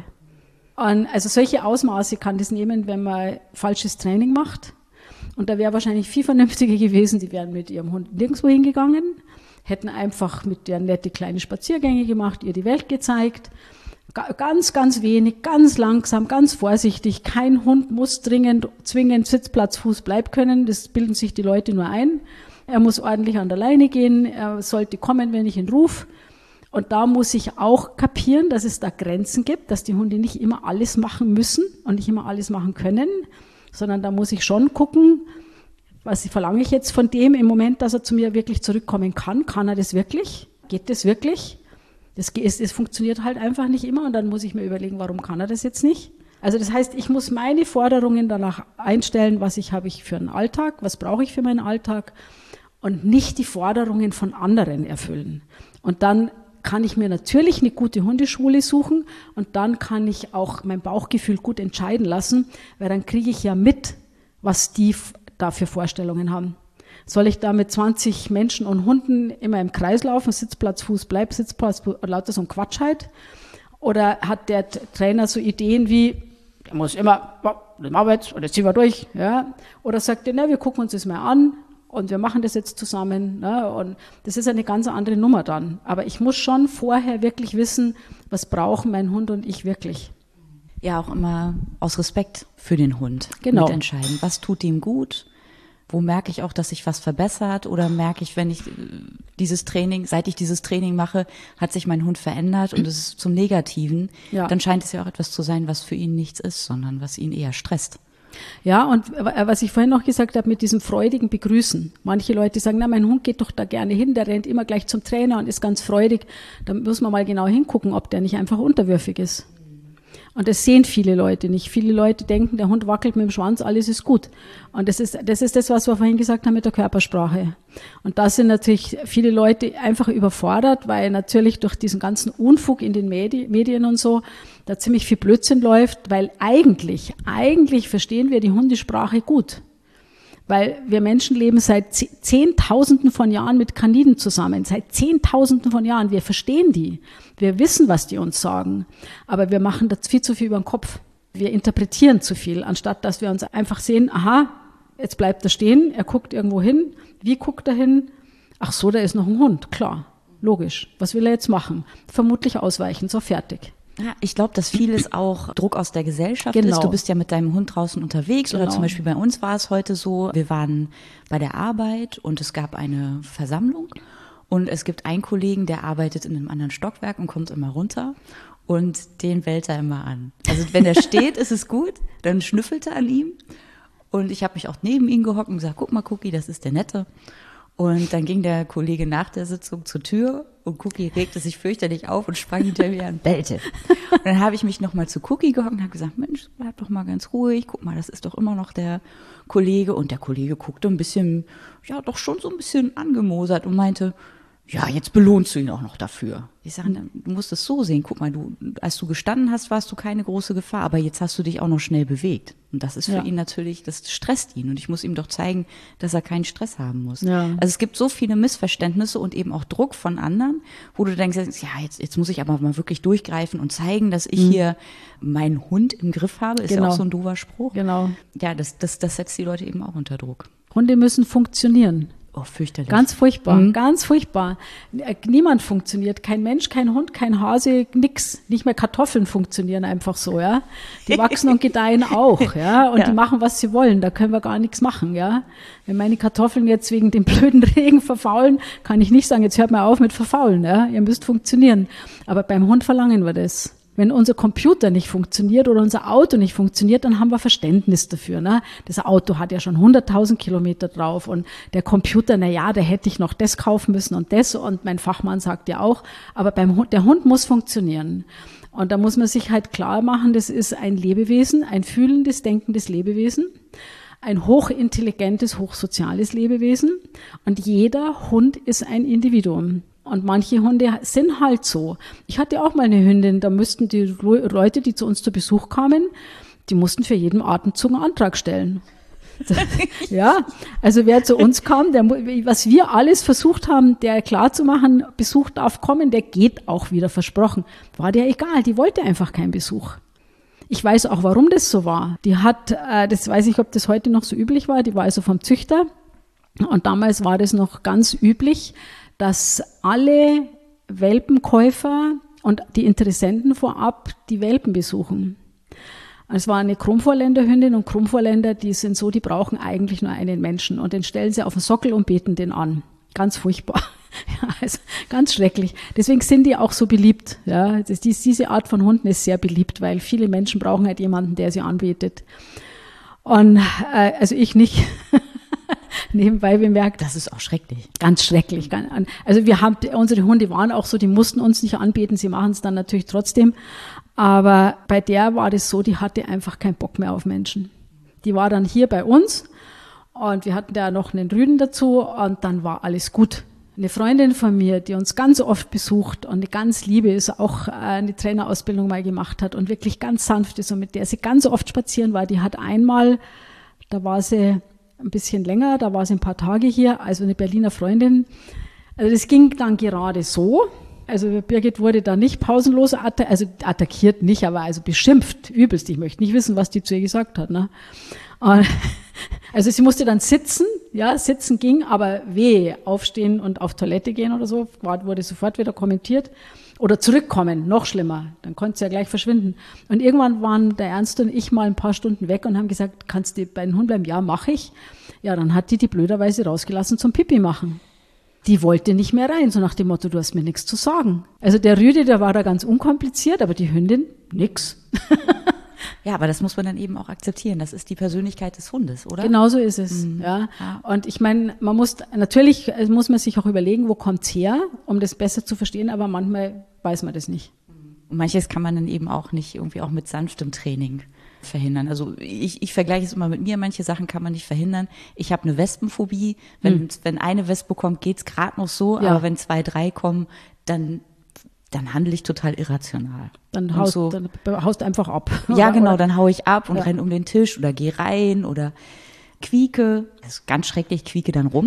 Und also solche Ausmaße kann das nehmen, wenn man falsches Training macht. Und da wäre wahrscheinlich viel vernünftiger gewesen, die wären mit ihrem Hund nirgendwo hingegangen, hätten einfach mit der nette kleine Spaziergänge gemacht, ihr die Welt gezeigt. Ganz, ganz wenig, ganz langsam, ganz vorsichtig. Kein Hund muss dringend, zwingend Sitzplatz, Fuß, Bleib können. Das bilden sich die Leute nur ein. Er muss ordentlich an der Leine gehen. Er sollte kommen, wenn ich ihn rufe. Und da muss ich auch kapieren, dass es da Grenzen gibt, dass die Hunde nicht immer alles machen müssen und nicht immer alles machen können, sondern da muss ich schon gucken, was verlange ich jetzt von dem im Moment, dass er zu mir wirklich zurückkommen kann? Kann er das wirklich? Geht das wirklich? Das, das, das funktioniert halt einfach nicht immer und dann muss ich mir überlegen, warum kann er das jetzt nicht? Also das heißt, ich muss meine Forderungen danach einstellen, was ich habe ich für einen Alltag, was brauche ich für meinen Alltag und nicht die Forderungen von anderen erfüllen. Und dann kann ich mir natürlich eine gute Hundeschule suchen und dann kann ich auch mein Bauchgefühl gut entscheiden lassen, weil dann kriege ich ja mit, was die da für Vorstellungen haben. Soll ich da mit zwanzig Menschen und Hunden immer im Kreis laufen, Sitzplatz, Fuß, Bleib, Sitzplatz, lauter so ein Quatsch halt? Oder hat der Trainer so Ideen wie, der muss immer, oh, das machen wir jetzt und jetzt ziehen wir durch, ja? Oder sagt er, na, wir gucken uns das mal an und wir machen das jetzt zusammen, ne? Und das ist eine ganz andere Nummer dann. Aber ich muss schon vorher wirklich wissen, was brauchen mein Hund und ich wirklich. Ja, auch immer aus Respekt für den Hund genau. mitentscheiden. Was tut ihm gut? Wo merke ich auch, dass sich was verbessert? Oder merke ich, wenn ich dieses Training, seit ich dieses Training mache, hat sich mein Hund verändert und es ist zum Negativen. Ja. Dann scheint es ja auch etwas zu sein, was für ihn nichts ist, sondern was ihn eher stresst. Ja, und was ich vorhin noch gesagt habe mit diesem freudigen Begrüßen. Manche Leute sagen, na, mein Hund geht doch da gerne hin, der rennt immer gleich zum Trainer und ist ganz freudig. Da muss man mal genau hingucken, ob der nicht einfach unterwürfig ist. Und das sehen viele Leute nicht. Viele Leute denken, der Hund wackelt mit dem Schwanz, alles ist gut. Und das ist, das ist das, was wir vorhin gesagt haben mit der Körpersprache. Und da sind natürlich viele Leute einfach überfordert, weil natürlich durch diesen ganzen Unfug in den Medi- Medien und so, da ziemlich viel Blödsinn läuft, weil eigentlich, eigentlich verstehen wir die Hundesprache gut. Weil wir Menschen leben seit Zehntausenden von Jahren mit Kaniden zusammen, seit Zehntausenden von Jahren. Wir verstehen die. Wir wissen, was die uns sagen. Aber wir machen das viel zu viel über den Kopf. Wir interpretieren zu viel, anstatt dass wir uns einfach sehen, aha, jetzt bleibt er stehen, er guckt irgendwo hin. Wie guckt er hin? Ach so, da ist noch ein Hund. Klar, logisch. Was will er jetzt machen? Vermutlich ausweichen, so fertig. Ja, ich glaube, dass vieles auch Druck aus der Gesellschaft genau. ist. Du bist ja mit deinem Hund draußen unterwegs genau. oder zum Beispiel bei uns war es heute so, wir waren bei der Arbeit und es gab eine Versammlung Und es gibt einen Kollegen, der arbeitet in einem anderen Stockwerk und kommt immer runter und den bellt er immer an. Also wenn er steht, ist es gut, dann schnüffelt er an ihm. Und ich habe mich auch neben ihn gehockt und gesagt, guck mal, Cookie, das ist der Nette. Und dann ging der Kollege nach der Sitzung zur Tür und Cookie regte sich fürchterlich auf und sprang hinter mir an, bellte. Und dann habe ich mich nochmal zu Cookie gehockt und habe gesagt, Mensch, bleib doch mal ganz ruhig, guck mal, das ist doch immer noch der Kollege. Und der Kollege guckte ein bisschen, ja doch schon so ein bisschen angemosert und meinte, ja, jetzt belohnst du ihn auch noch dafür. Ich sage, du musst es so sehen, guck mal, du, als du gestanden hast, warst du keine große Gefahr, aber jetzt hast du dich auch noch schnell bewegt. Und das ist für ja. ihn natürlich, das stresst ihn und ich muss ihm doch zeigen, dass er keinen Stress haben muss. Ja. Also es gibt so viele Missverständnisse und eben auch Druck von anderen, wo du denkst, ja, jetzt, jetzt muss ich aber mal wirklich durchgreifen und zeigen, dass ich mhm. hier meinen Hund im Griff habe, ist genau. ja auch so ein doofer Spruch. Genau. Ja, das, das, das setzt die Leute eben auch unter Druck. Hunde müssen funktionieren. Oh, fürchterlich. Ganz furchtbar, mhm. ganz furchtbar. Niemand funktioniert, kein Mensch, kein Hund, kein Hase, nix. Nicht mehr Kartoffeln funktionieren einfach so, ja. Die wachsen und gedeihen auch, ja, und ja. die machen, was sie wollen. Da können wir gar nichts machen, ja. Wenn meine Kartoffeln jetzt wegen dem blöden Regen verfaulen, kann ich nicht sagen, jetzt hört mal auf mit verfaulen, ja. Ihr müsst funktionieren. Aber beim Hund verlangen wir das. Wenn unser Computer nicht funktioniert oder unser Auto nicht funktioniert, dann haben wir Verständnis dafür. Ne? Das Auto hat ja schon hunderttausend Kilometer drauf und der Computer, na ja, da hätte ich noch das kaufen müssen und das und mein Fachmann sagt ja auch, aber beim Hund, der Hund muss funktionieren. Und da muss man sich halt klar machen, das ist ein Lebewesen, ein fühlendes, denkendes Lebewesen, ein hochintelligentes, hochsoziales Lebewesen und jeder Hund ist ein Individuum. Und manche Hunde sind halt so. Ich hatte auch mal eine Hündin, da müssten die Leute, die zu uns zu Besuch kamen, die mussten für jeden Atemzug einen Antrag stellen. Ja, also wer zu uns kam, der, was wir alles versucht haben, der klarzumachen, Besuch darf kommen, der geht auch wieder, versprochen. War der egal, die wollte einfach keinen Besuch. Ich weiß auch, warum das so war. Die hat, äh, das weiß ich, ob das heute noch so üblich war, die war also vom Züchter und damals war das noch ganz üblich, dass alle Welpenkäufer und die Interessenten vorab die Welpen besuchen. Es war eine Krummvorländerhündin und Krummvorländer, die sind so, die brauchen eigentlich nur einen Menschen und den stellen sie auf den Sockel und beten den an. Ganz furchtbar. Ja, also ganz schrecklich. Deswegen sind die auch so beliebt. Ja, das, diese Art von Hunden ist sehr beliebt, weil viele Menschen brauchen halt jemanden, der sie anbetet. Und äh, also ich nicht. Nebenbei bemerkt. Das ist auch schrecklich. Ganz schrecklich. Also wir haben, unsere Hunde waren auch so, die mussten uns nicht anbeten, sie machen es dann natürlich trotzdem. Aber bei der war das so, die hatte einfach keinen Bock mehr auf Menschen. Die war dann hier bei uns und wir hatten da noch einen Rüden dazu und dann war alles gut. Eine Freundin von mir, die uns ganz oft besucht und eine ganz liebe ist, auch eine Trainerausbildung mal gemacht hat und wirklich ganz sanft ist und mit der sie ganz oft spazieren war, die hat einmal, da war sie ein bisschen länger, da war sie ein paar Tage hier, also eine Berliner Freundin. Also das ging dann gerade so. Also Birgit wurde da nicht pausenlos attackiert, also attackiert nicht, aber also beschimpft, übelst. Ich möchte nicht wissen, was die zu ihr gesagt hat. Ne? Also sie musste dann sitzen, ja, sitzen ging, aber weh, aufstehen und auf Toilette gehen oder so, wurde sofort wieder kommentiert. Oder zurückkommen, noch schlimmer, dann konnte sie ja gleich verschwinden. Und irgendwann waren der Ernst und ich mal ein paar Stunden weg und haben gesagt, kannst du bei den Hund bleiben? Ja, mache ich. Ja, dann hat die die blöderweise rausgelassen zum Pipi machen. Die wollte nicht mehr rein, so nach dem Motto, du hast mir nichts zu sagen. Also der Rüde, der war da ganz unkompliziert, aber die Hündin, nix. Ja, aber das muss man dann eben auch akzeptieren. Das ist die Persönlichkeit des Hundes, oder? Genau so ist es. Mhm. Ja. Und ich meine, man muss, natürlich muss man sich auch überlegen, wo kommt's her, um das besser zu verstehen, aber manchmal weiß man das nicht. Und manches kann man dann eben auch nicht irgendwie auch mit sanftem Training verhindern. Also ich, ich vergleiche es immer mit mir, manche Sachen kann man nicht verhindern. Ich habe eine Wespenphobie. Wenn, mhm. wenn eine Wespe kommt, geht's gerade noch so, ja. aber wenn zwei, drei kommen, dann dann handle ich total irrational. Dann haust, so, dann haust einfach ab. Ja, genau, dann hau ich ab und ja. renne um den Tisch oder gehe rein oder quieke. Das ist ganz schrecklich, quieke dann rum.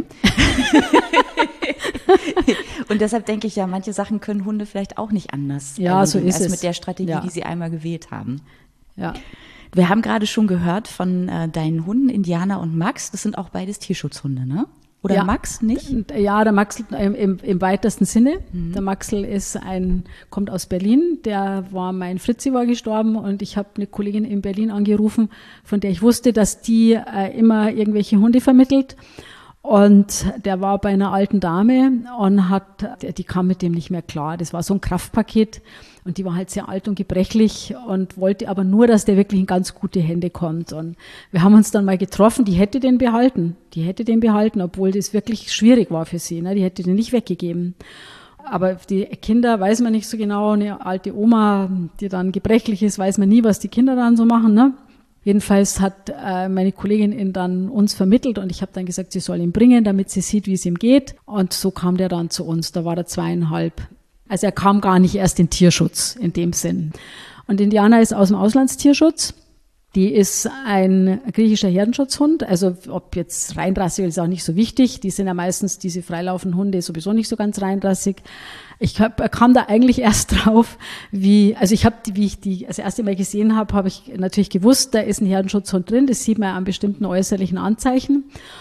Und deshalb denke ich ja, manche Sachen können Hunde vielleicht auch nicht anders. Ja, so ist als es. mit der Strategie, ja. die sie einmal gewählt haben. Ja. Wir haben gerade schon gehört von äh, deinen Hunden, Indiana und Max. Das sind auch beides Tierschutzhunde, ne? Oder ja. Max nicht? Ja, der Max im, im, im weitesten Sinne. Mhm. Der Maxl ist ein, kommt aus Berlin. Der war, mein Fritzi war gestorben und ich habe eine Kollegin in Berlin angerufen, von der ich wusste, dass die äh, immer irgendwelche Hunde vermittelt. Und der war bei einer alten Dame und hat, die kam mit dem nicht mehr klar. Das war so ein Kraftpaket und die war halt sehr alt und gebrechlich und wollte aber nur, dass der wirklich in ganz gute Hände kommt. Und wir haben uns dann mal getroffen, die hätte den behalten. Die hätte den behalten, obwohl das wirklich schwierig war für sie. Ne? Die hätte den nicht weggegeben. Aber die Kinder weiß man nicht so genau. Eine alte Oma, die dann gebrechlich ist, weiß man nie, was die Kinder dann so machen, ne? Jedenfalls hat äh, meine Kollegin ihn dann uns vermittelt und ich habe dann gesagt, sie soll ihn bringen, damit sie sieht, wie es ihm geht. Und so kam der dann zu uns. Da war er zweieinhalb. Also er kam gar nicht erst in Tierschutz in dem Sinn. Und Indiana ist aus dem Auslandstierschutz. Die ist ein griechischer Herdenschutzhund. Also ob jetzt reinrassig ist auch nicht so wichtig. Die sind ja meistens diese freilaufenden Hunde sowieso nicht so ganz reinrassig. Ich hab, kam da eigentlich erst drauf, wie, also ich habe, wie ich die das erste Mal gesehen habe, habe ich natürlich gewusst, da ist ein Herdenschutzhund drin. Das sieht man ja an bestimmten äußerlichen Anzeichen.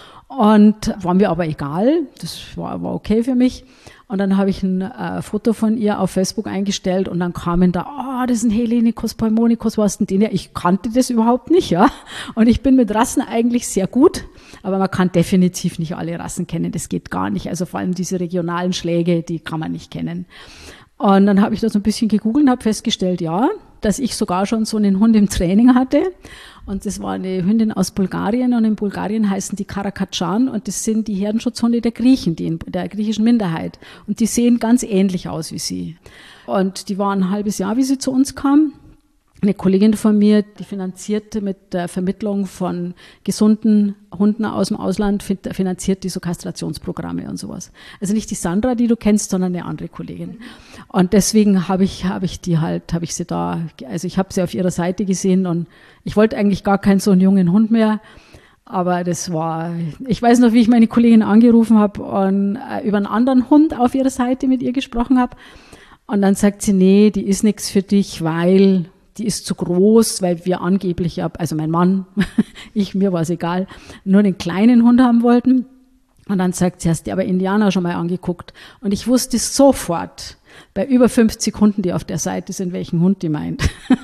Und war mir aber egal. Das war, war okay für mich. Und dann habe ich ein äh, Foto von ihr auf Facebook eingestellt und dann kamen da, ah, oh, das ist ein Hellenikus pulmonicus, was denn den ja? Ich kannte das überhaupt nicht, ja. Und ich bin mit Rassen eigentlich sehr gut, aber man kann definitiv nicht alle Rassen kennen, das geht gar nicht. Also vor allem diese regionalen Schläge, die kann man nicht kennen. Und dann habe ich das so ein bisschen gegoogelt und habe festgestellt, ja, dass ich sogar schon so einen Hund im Training hatte. Und das war eine Hündin aus Bulgarien und in Bulgarien heißen die Karakatscha und das sind die Herdenschutzhunde der Griechen, die in der griechischen Minderheit. Und die sehen ganz ähnlich aus wie sie. Und die waren ein halbes Jahr, wie sie zu uns kam. Eine Kollegin von mir, die finanzierte mit der Vermittlung von gesunden Hunden aus dem Ausland, finanziert die so Kastrationsprogramme und sowas. Also nicht die Sandra, die du kennst, sondern eine andere Kollegin. Und deswegen habe ich, habe ich die halt, habe ich sie da, also ich habe sie auf ihrer Seite gesehen und ich wollte eigentlich gar keinen so einen jungen Hund mehr. Aber das war, ich weiß noch, wie ich meine Kollegin angerufen habe und äh, über einen anderen Hund auf ihrer Seite mit ihr gesprochen habe. Und dann sagt sie, nee, die ist nichts für dich, weil die ist zu groß, weil wir angeblich, also mein Mann, ich, mir war es egal, nur einen kleinen Hund haben wollten. Und dann sagt sie, hast du aber Indiana schon mal angeguckt? Und ich wusste sofort, bei über fünfzig Hunden, die auf der Seite sind, welchen Hund die meint.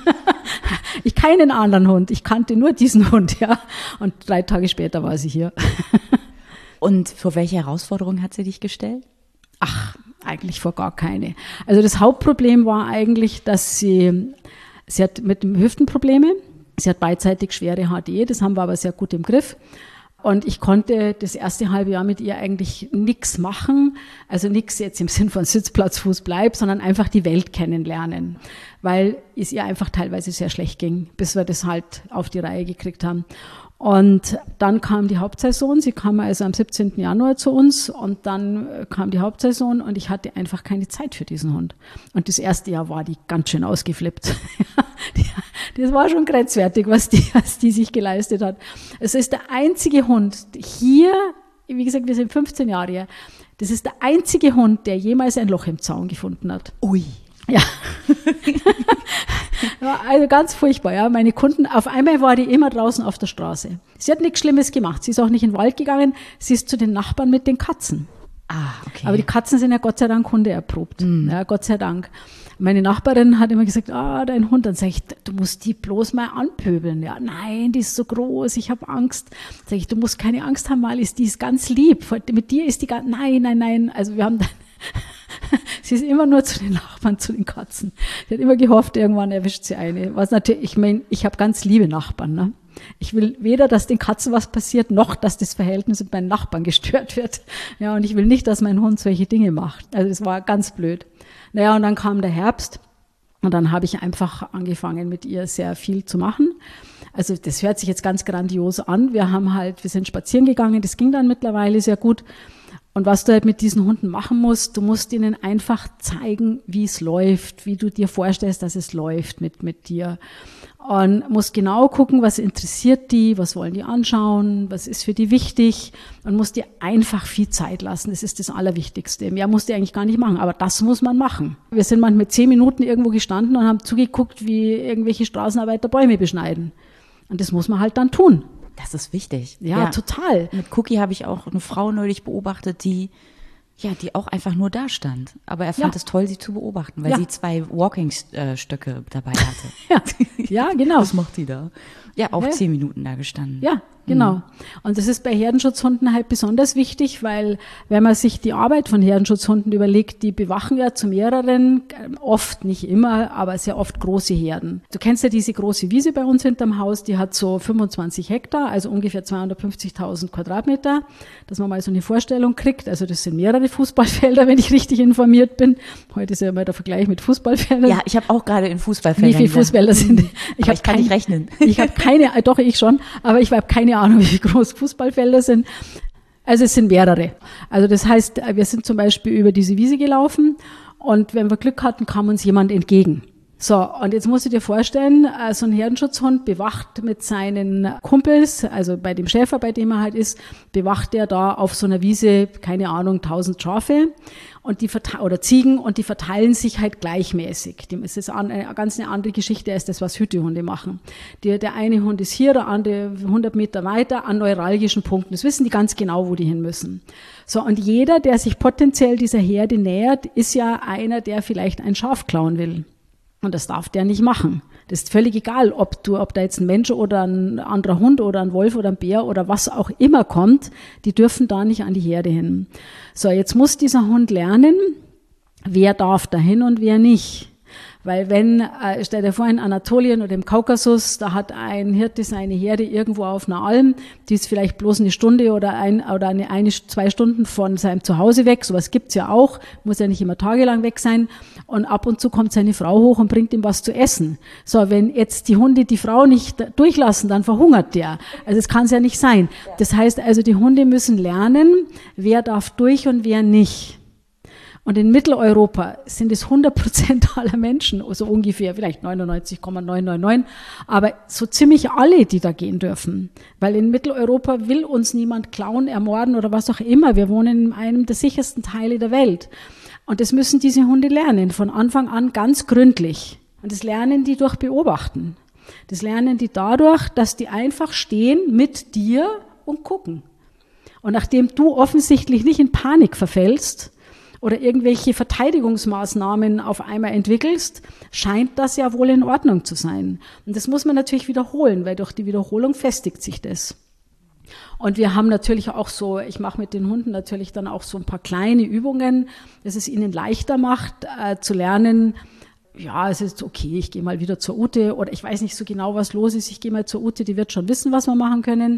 Ich keinen anderen Hund, ich kannte nur diesen Hund, ja. Und drei Tage später war sie hier. Und vor welche Herausforderung hat sie dich gestellt? Ach, eigentlich vor gar keine. Also das Hauptproblem war eigentlich, dass sie Sie hat mit dem Hüften Probleme. Sie hat beidseitig schwere H D, das haben wir aber sehr gut im Griff. Und ich konnte das erste halbe Jahr mit ihr eigentlich nichts machen. Also nichts jetzt im Sinn von Sitzplatz, Fuß, Bleib, sondern einfach die Welt kennenlernen. Weil es ihr einfach teilweise sehr schlecht ging, bis wir das halt auf die Reihe gekriegt haben. Und dann kam die Hauptsaison. Sie kam also am siebzehnten Januar zu uns und dann kam die Hauptsaison und ich hatte einfach keine Zeit für diesen Hund. Und das erste Jahr war die ganz schön ausgeflippt. Das war schon grenzwertig, was die, was die sich geleistet hat. Es ist der einzige Hund hier, wie gesagt, wir sind fünfzehn Jahre her, das ist der einzige Hund, der jemals ein Loch im Zaun gefunden hat. Ui. Ja. Also ganz furchtbar, ja. Meine Kunden, auf einmal war die immer draußen auf der Straße. Sie hat nichts Schlimmes gemacht. Sie ist auch nicht in den Wald gegangen. Sie ist zu den Nachbarn mit den Katzen. Ah, okay. Aber die Katzen sind ja Gott sei Dank Hunde erprobt. Mm. Ja, Gott sei Dank. Meine Nachbarin hat immer gesagt, ah, dein Hund. Dann sage ich, du musst die bloß mal anpöbeln. Ja, nein, die ist so groß, ich habe Angst. Sage ich, du musst keine Angst haben, Alice, die ist ganz lieb. Mit dir ist die ganz, nein, nein, nein. Also wir haben dann sie ist immer nur zu den Nachbarn, zu den Katzen. Sie hat immer gehofft, irgendwann erwischt sie eine. Was natürlich, ich meine, ich habe ganz liebe Nachbarn. Ne? Ich will weder, dass den Katzen was passiert, noch, dass das Verhältnis mit meinen Nachbarn gestört wird. Ja, und ich will nicht, dass mein Hund solche Dinge macht. Also das war ganz blöd. Naja, und dann kam der Herbst und dann habe ich einfach angefangen, mit ihr sehr viel zu machen. Also das hört sich jetzt ganz grandios an. Wir haben halt, wir sind spazieren gegangen, das ging dann mittlerweile sehr gut. Und was du halt mit diesen Hunden machen musst, du musst ihnen einfach zeigen, wie es läuft, wie du dir vorstellst, dass es läuft mit, mit dir. Und musst genau gucken, was interessiert die, was wollen die anschauen, was ist für die wichtig und musst dir einfach viel Zeit lassen. Das ist das Allerwichtigste. Mehr musst du eigentlich gar nicht machen, aber das muss man machen. Wir sind manchmal zehn Minuten irgendwo gestanden und haben zugeguckt, wie irgendwelche Straßenarbeiter Bäume beschneiden. Und das muss man halt dann tun. Das ist wichtig. Ja, ja, total. Mit Cookie habe ich auch eine Frau neulich beobachtet, die, ja, die auch einfach nur da stand. Aber er fand ja. es toll, sie zu beobachten, weil ja. sie zwei Walking-Stöcke dabei hatte. Ja, ja, genau. Was macht die da? Ja, auch ja. zehn Minuten da gestanden. Ja, genau. Mhm. Und das ist bei Herdenschutzhunden halt besonders wichtig, weil wenn man sich die Arbeit von Herdenschutzhunden überlegt, die bewachen ja zu mehreren, oft, nicht immer, aber sehr oft große Herden. Du kennst ja diese große Wiese bei uns hinterm Haus, die hat so fünfundzwanzig Hektar, also ungefähr zweihundertfünfzigtausend Quadratmeter, dass man mal so eine Vorstellung kriegt. Also das sind mehrere Fußballfelder, wenn ich richtig informiert bin. Heute ist ja immer der Vergleich mit Fußballfeldern. Ja, ich habe auch gerade in Fußballfeldern. Wie viele Fußbälle sind? Ich, ich kann kein, nicht rechnen. Ich habe keine, doch ich schon, aber ich habe keine Ahnung, wie groß Fußballfelder sind. Also es sind mehrere. Also das heißt, wir sind zum Beispiel über diese Wiese gelaufen und wenn wir Glück hatten, kam uns jemand entgegen. So, und jetzt musst du dir vorstellen, so ein Herdenschutzhund bewacht mit seinen Kumpels, also bei dem Schäfer, bei dem er halt ist, bewacht er da auf so einer Wiese, keine Ahnung, tausend Schafe und die oder Ziegen und die verteilen sich halt gleichmäßig. Dem ist das eine ganz eine andere Geschichte als das, was Hütehunde machen. Der, der eine Hund ist hier, der andere hundert Meter weiter an neuralgischen Punkten. Das wissen die ganz genau, wo die hin müssen. So, und jeder, der sich potenziell dieser Herde nähert, ist ja einer, der vielleicht ein Schaf klauen will. Und das darf der nicht machen. Das ist völlig egal, ob du, ob da jetzt ein Mensch oder ein anderer Hund oder ein Wolf oder ein Bär oder was auch immer kommt, die dürfen da nicht an die Herde hin. So, jetzt muss dieser Hund lernen, wer darf da hin und wer nicht. Weil wenn, äh, stell dir vor, in Anatolien oder im Kaukasus, da hat ein Hirte seine Herde irgendwo auf einer Alm, die ist vielleicht bloß eine Stunde oder ein oder eine, eine zwei Stunden von seinem Zuhause weg, sowas gibt's ja auch, muss ja nicht immer tagelang weg sein, und ab und zu kommt seine Frau hoch und bringt ihm was zu essen. So, wenn jetzt die Hunde die Frau nicht durchlassen, dann verhungert der. Also das kann es ja nicht sein. Das heißt also, die Hunde müssen lernen, wer darf durch und wer nicht. Und in Mitteleuropa sind es hundert Prozent aller Menschen, so ungefähr, vielleicht neunundneunzig Komma neun neun neun, aber so ziemlich alle, die da gehen dürfen. Weil in Mitteleuropa will uns niemand klauen, ermorden oder was auch immer. Wir wohnen in einem der sichersten Teile der Welt. Und das müssen diese Hunde lernen, von Anfang an ganz gründlich. Und das lernen die durch Beobachten. Das lernen die dadurch, dass die einfach stehen mit dir und gucken. Und nachdem du offensichtlich nicht in Panik verfällst, oder irgendwelche Verteidigungsmaßnahmen auf einmal entwickelst, scheint das ja wohl in Ordnung zu sein. Und das muss man natürlich wiederholen, weil durch die Wiederholung festigt sich das. Und wir haben natürlich auch so, ich mache mit den Hunden natürlich dann auch so ein paar kleine Übungen, dass es ihnen leichter macht, äh, zu lernen, ja, es ist okay, ich gehe mal wieder zur Ute oder ich weiß nicht so genau, was los ist, ich gehe mal zur Ute, die wird schon wissen, was wir machen können.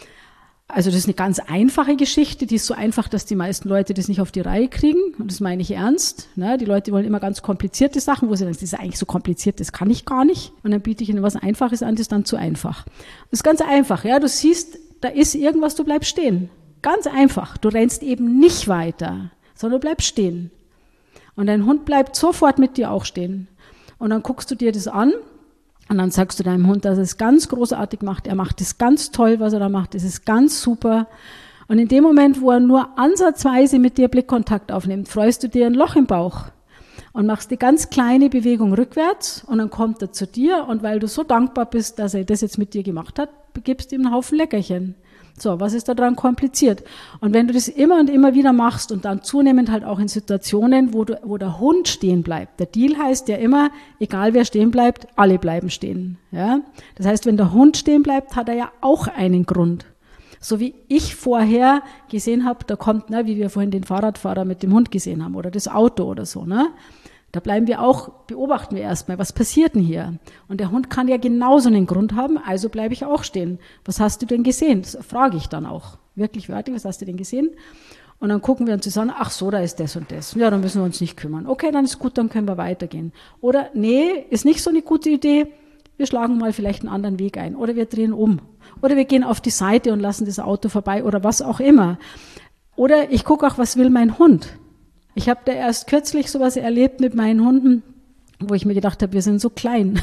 Also das ist eine ganz einfache Geschichte, die ist so einfach, dass die meisten Leute das nicht auf die Reihe kriegen, und das meine ich ernst. Ne? Die Leute wollen immer ganz komplizierte Sachen, wo sie sagen, das ist eigentlich so kompliziert, das kann ich gar nicht. Und dann biete ich ihnen was Einfaches an, das ist dann zu einfach. Das ist ganz einfach, ja, du siehst, da ist irgendwas, du bleibst stehen. Ganz einfach, du rennst eben nicht weiter, sondern du bleibst stehen. Und dein Hund bleibt sofort mit dir auch stehen. Und dann guckst du dir das an. Und dann sagst du deinem Hund, dass er es ganz großartig macht. Er macht es ganz toll, was er da macht. Es ist ganz super. Und in dem Moment, wo er nur ansatzweise mit dir Blickkontakt aufnimmt, freust du dir ein Loch im Bauch und machst die ganz kleine Bewegung rückwärts. Und dann kommt er zu dir. Und weil du so dankbar bist, dass er das jetzt mit dir gemacht hat, gibst du ihm einen Haufen Leckerchen. So, was ist da dran kompliziert? Und wenn du das immer und immer wieder machst und dann zunehmend halt auch in Situationen, wo, du, wo der Hund stehen bleibt. Der Deal heißt ja immer, egal wer stehen bleibt, alle bleiben stehen. Ja? Das heißt, wenn der Hund stehen bleibt, hat er ja auch einen Grund. So wie ich vorher gesehen habe, da kommt, ne, wie wir vorhin den Fahrradfahrer mit dem Hund gesehen haben oder das Auto oder so, ne? Da bleiben wir auch, beobachten wir erstmal, was passiert denn hier? Und der Hund kann ja genauso einen Grund haben, also bleibe ich auch stehen. Was hast du denn gesehen? Das frage ich dann auch. Wirklich wörtlich, was hast du denn gesehen? Und dann gucken wir uns zusammen, ach so, da ist das und das. Ja, dann müssen wir uns nicht kümmern. Okay, dann ist gut, dann können wir weitergehen. Oder, nee, ist nicht so eine gute Idee, wir schlagen mal vielleicht einen anderen Weg ein. Oder wir drehen um. Oder wir gehen auf die Seite und lassen das Auto vorbei oder was auch immer. Oder ich gucke auch, was will mein Hund? Ich habe da erst kürzlich sowas erlebt mit meinen Hunden, wo ich mir gedacht habe, wir sind so klein.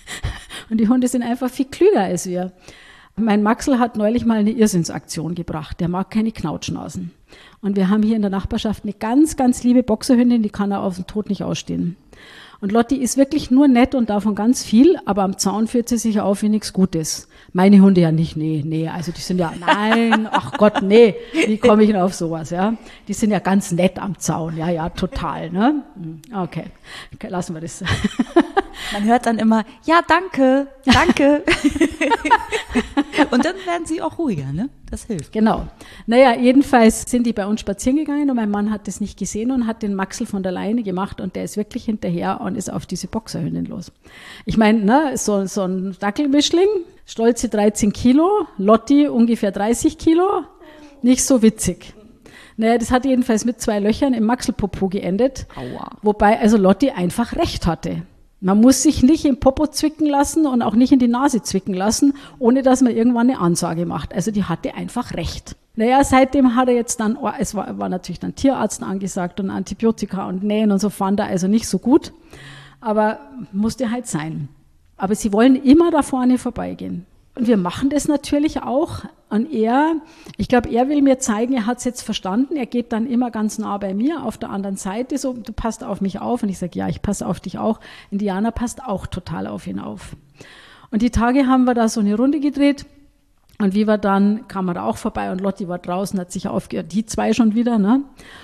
Und die Hunde sind einfach viel klüger als wir. Mein Maxl hat neulich mal eine Irrsinnsaktion gebracht. Der mag keine Knautschnasen. Und wir haben hier in der Nachbarschaft eine ganz, ganz liebe Boxerhündin, die kann er auf den Tod nicht ausstehen. Und Lotti ist wirklich nur nett und davon ganz viel, aber am Zaun führt sie sich auf wie nichts Gutes. Meine Hunde ja nicht, nee, nee, also die sind ja, nein, ach Gott, nee, wie komme ich denn auf sowas, ja? Die sind ja ganz nett am Zaun, ja, ja, total, ne? Okay, okay, lassen wir das. Man hört dann immer, ja, danke, danke. Und dann werden sie auch ruhiger, ne? Das hilft. Genau. Naja, jedenfalls sind die bei uns spazieren gegangen und mein Mann hat das nicht gesehen und hat den Maxel von der Leine gemacht und der ist wirklich hinterher und ist auf diese Boxerhündin los. Ich meine, ne, so, so ein Dackelmischling, stolze dreizehn Kilo, Lotti ungefähr dreißig Kilo, nicht so witzig. Naja, das hat jedenfalls mit zwei Löchern im Maxelpopo geendet, Aua. Wobei also Lotti einfach recht hatte. Man muss sich nicht im Popo zwicken lassen und auch nicht in die Nase zwicken lassen, ohne dass man irgendwann eine Ansage macht. Also die hatte einfach recht. Naja, seitdem hat er jetzt dann, es war, war natürlich dann Tierarzt angesagt und Antibiotika und Nähen und so, fand er also nicht so gut. Aber musste halt sein. Aber sie wollen immer da vorne vorbeigehen. Und wir machen das natürlich auch. Und er, ich glaube, er will mir zeigen, er hat es jetzt verstanden. Er geht dann immer ganz nah bei mir auf der anderen Seite. So, du passt auf mich auf. Und ich sage, ja, ich passe auf dich auch. Indianer passt auch total auf ihn auf. Und die Tage haben wir da so eine Runde gedreht. Und wie wir dann, kam er da auch vorbei und Lotti war draußen, hat sich aufgehört, die zwei schon wieder, ne?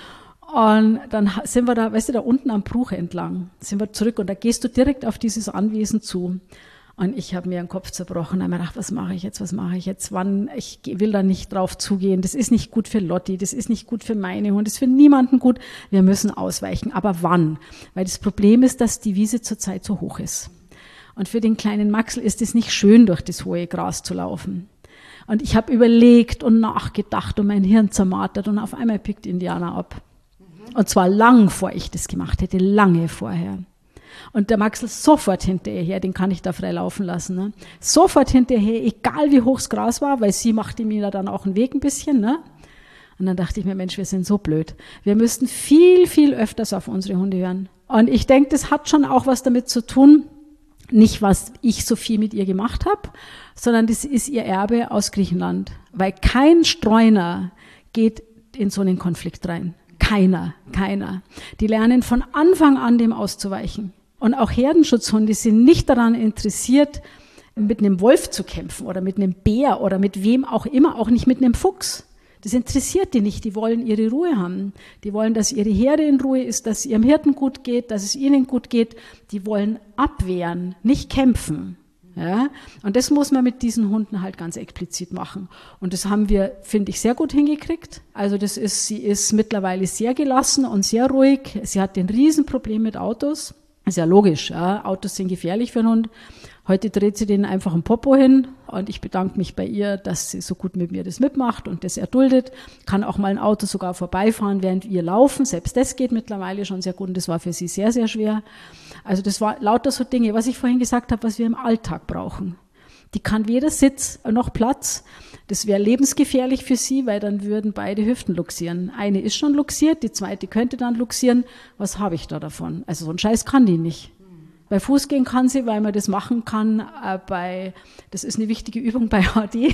Und dann sind wir da, weißt du, da unten am Bruch entlang, sind wir zurück und da gehst du direkt auf dieses Anwesen zu. Und ich habe mir den Kopf zerbrochen und habe mir gedacht, was mache ich jetzt, was mache ich jetzt, wann, ich will da nicht drauf zugehen, das ist nicht gut für Lotti, das ist nicht gut für meine Hunde, das ist für niemanden gut, wir müssen ausweichen, aber wann? Weil das Problem ist, dass die Wiese zurzeit so hoch ist. Und für den kleinen Maxel ist es nicht schön, durch das hohe Gras zu laufen. Und ich habe überlegt und nachgedacht und mein Hirn zermartert und auf einmal pickt Indianer ab. Und zwar lang, vor ich das gemacht hätte, lange vorher. Und der Maxel sofort hinterher, den kann ich da frei laufen lassen, ne? Sofort hinterher, egal wie hoch das Gras war, weil sie machte mir dann auch einen Weg ein bisschen, ne? Und dann dachte ich mir, Mensch, wir sind so blöd. Wir müssten viel, viel öfters auf unsere Hunde hören. Und ich denke, das hat schon auch was damit zu tun, nicht was ich so viel mit ihr gemacht habe, sondern das ist ihr Erbe aus Griechenland. Weil kein Streuner geht in so einen Konflikt rein. Keiner, keiner. Die lernen von Anfang an, dem auszuweichen. Und auch Herdenschutzhunde sind nicht daran interessiert, mit einem Wolf zu kämpfen oder mit einem Bär oder mit wem auch immer, auch nicht mit einem Fuchs. Das interessiert die nicht. Die wollen ihre Ruhe haben. Die wollen, dass ihre Herde in Ruhe ist, dass es ihrem Hirten gut geht, dass es ihnen gut geht. Die wollen abwehren, nicht kämpfen. Ja? Und das muss man mit diesen Hunden halt ganz explizit machen. Und das haben wir, finde ich, sehr gut hingekriegt. Also das ist, sie ist mittlerweile sehr gelassen und sehr ruhig. Sie hat ein Riesenproblem mit Autos. Ist ja logisch, ja? Autos sind gefährlich für einen Hund. Heute dreht sie den einfach im Popo hin und ich bedanke mich bei ihr, dass sie so gut mit mir das mitmacht und das erduldet. Kann auch mal ein Auto sogar vorbeifahren, während wir laufen. Selbst das geht mittlerweile schon sehr gut und das war für sie sehr, sehr schwer. Also das war lauter so Dinge, was ich vorhin gesagt habe, was wir im Alltag brauchen. Die kann weder Sitz noch Platz. Das wäre lebensgefährlich für sie, weil dann würden beide Hüften luxieren. Eine ist schon luxiert, die zweite könnte dann luxieren. Was habe ich da davon? Also so einen Scheiß kann die nicht. Bei Fußgehen kann sie, weil man das machen kann, äh, bei, das ist eine wichtige Übung bei H D,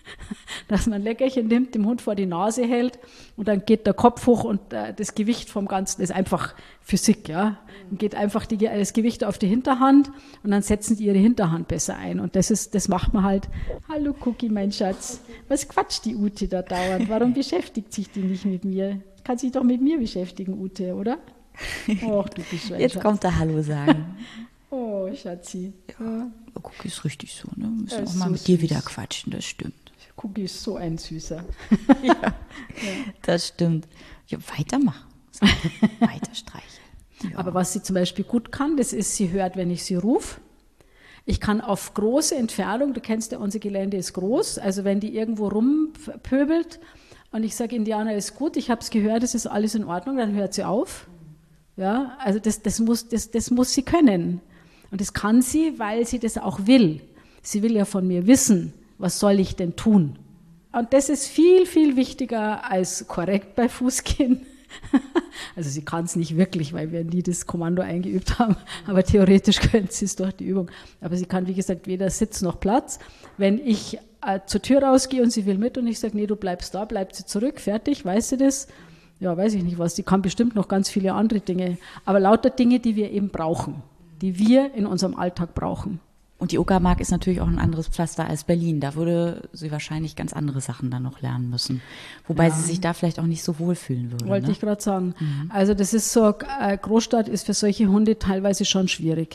dass man ein Leckerchen nimmt, dem Hund vor die Nase hält und dann geht der Kopf hoch und äh, das Gewicht vom Ganzen ist einfach Physik, ja. Dann geht einfach die, das Gewicht auf die Hinterhand und dann setzen die ihre Hinterhand besser ein und das ist, das macht man halt. Hallo Cookie, mein Schatz, was quatscht die Ute da dauernd? Warum beschäftigt sich die nicht mit mir? Kann sich doch mit mir beschäftigen, Ute, oder? Och, du bist so ein Jetzt Schatz. kommt der Hallo sagen. Oh, Schatzi. Ja, Cookie ist richtig so, ne? Wir müssen Er auch ist mal so mit dir süß. wieder quatschen, das stimmt. Cookie ist so ein Süßer. Ja, das stimmt. Ja, weitermachen. Weiter streicheln. Ja. Aber was sie zum Beispiel gut kann, das ist, sie hört, wenn ich sie rufe. Ich kann auf große Entfernung, du kennst ja, unser Gelände ist groß, also wenn die irgendwo rumpöbelt und ich sage, Indianer ist gut, ich habe es gehört, es ist alles in Ordnung, dann hört sie auf. Ja, also das, das, muss, das, das muss sie können. Und das kann sie, weil sie das auch will. Sie will ja von mir wissen, was soll ich denn tun? Und das ist viel, viel wichtiger als korrekt bei Fußgehen. Also sie kann es nicht wirklich, weil wir nie das Kommando eingeübt haben, aber theoretisch könnte sie es durch die Übung. Aber sie kann, wie gesagt, weder Sitz noch Platz. Wenn ich äh, zur Tür rausgehe und sie will mit und ich sage, nee, du bleibst da, bleibt sie zurück, fertig, weißt du das? Ja, weiß ich nicht was, die kann bestimmt noch ganz viele andere Dinge, aber lauter Dinge, die wir eben brauchen, die wir in unserem Alltag brauchen. Und die Uckermark ist natürlich auch ein anderes Pflaster als Berlin. Da würde sie wahrscheinlich ganz andere Sachen dann noch lernen müssen. Wobei Ja. sie sich da vielleicht auch nicht so wohlfühlen würde. Wollte ne? ich gerade sagen. Mhm. Also das ist so, äh, Großstadt ist für solche Hunde teilweise schon schwierig.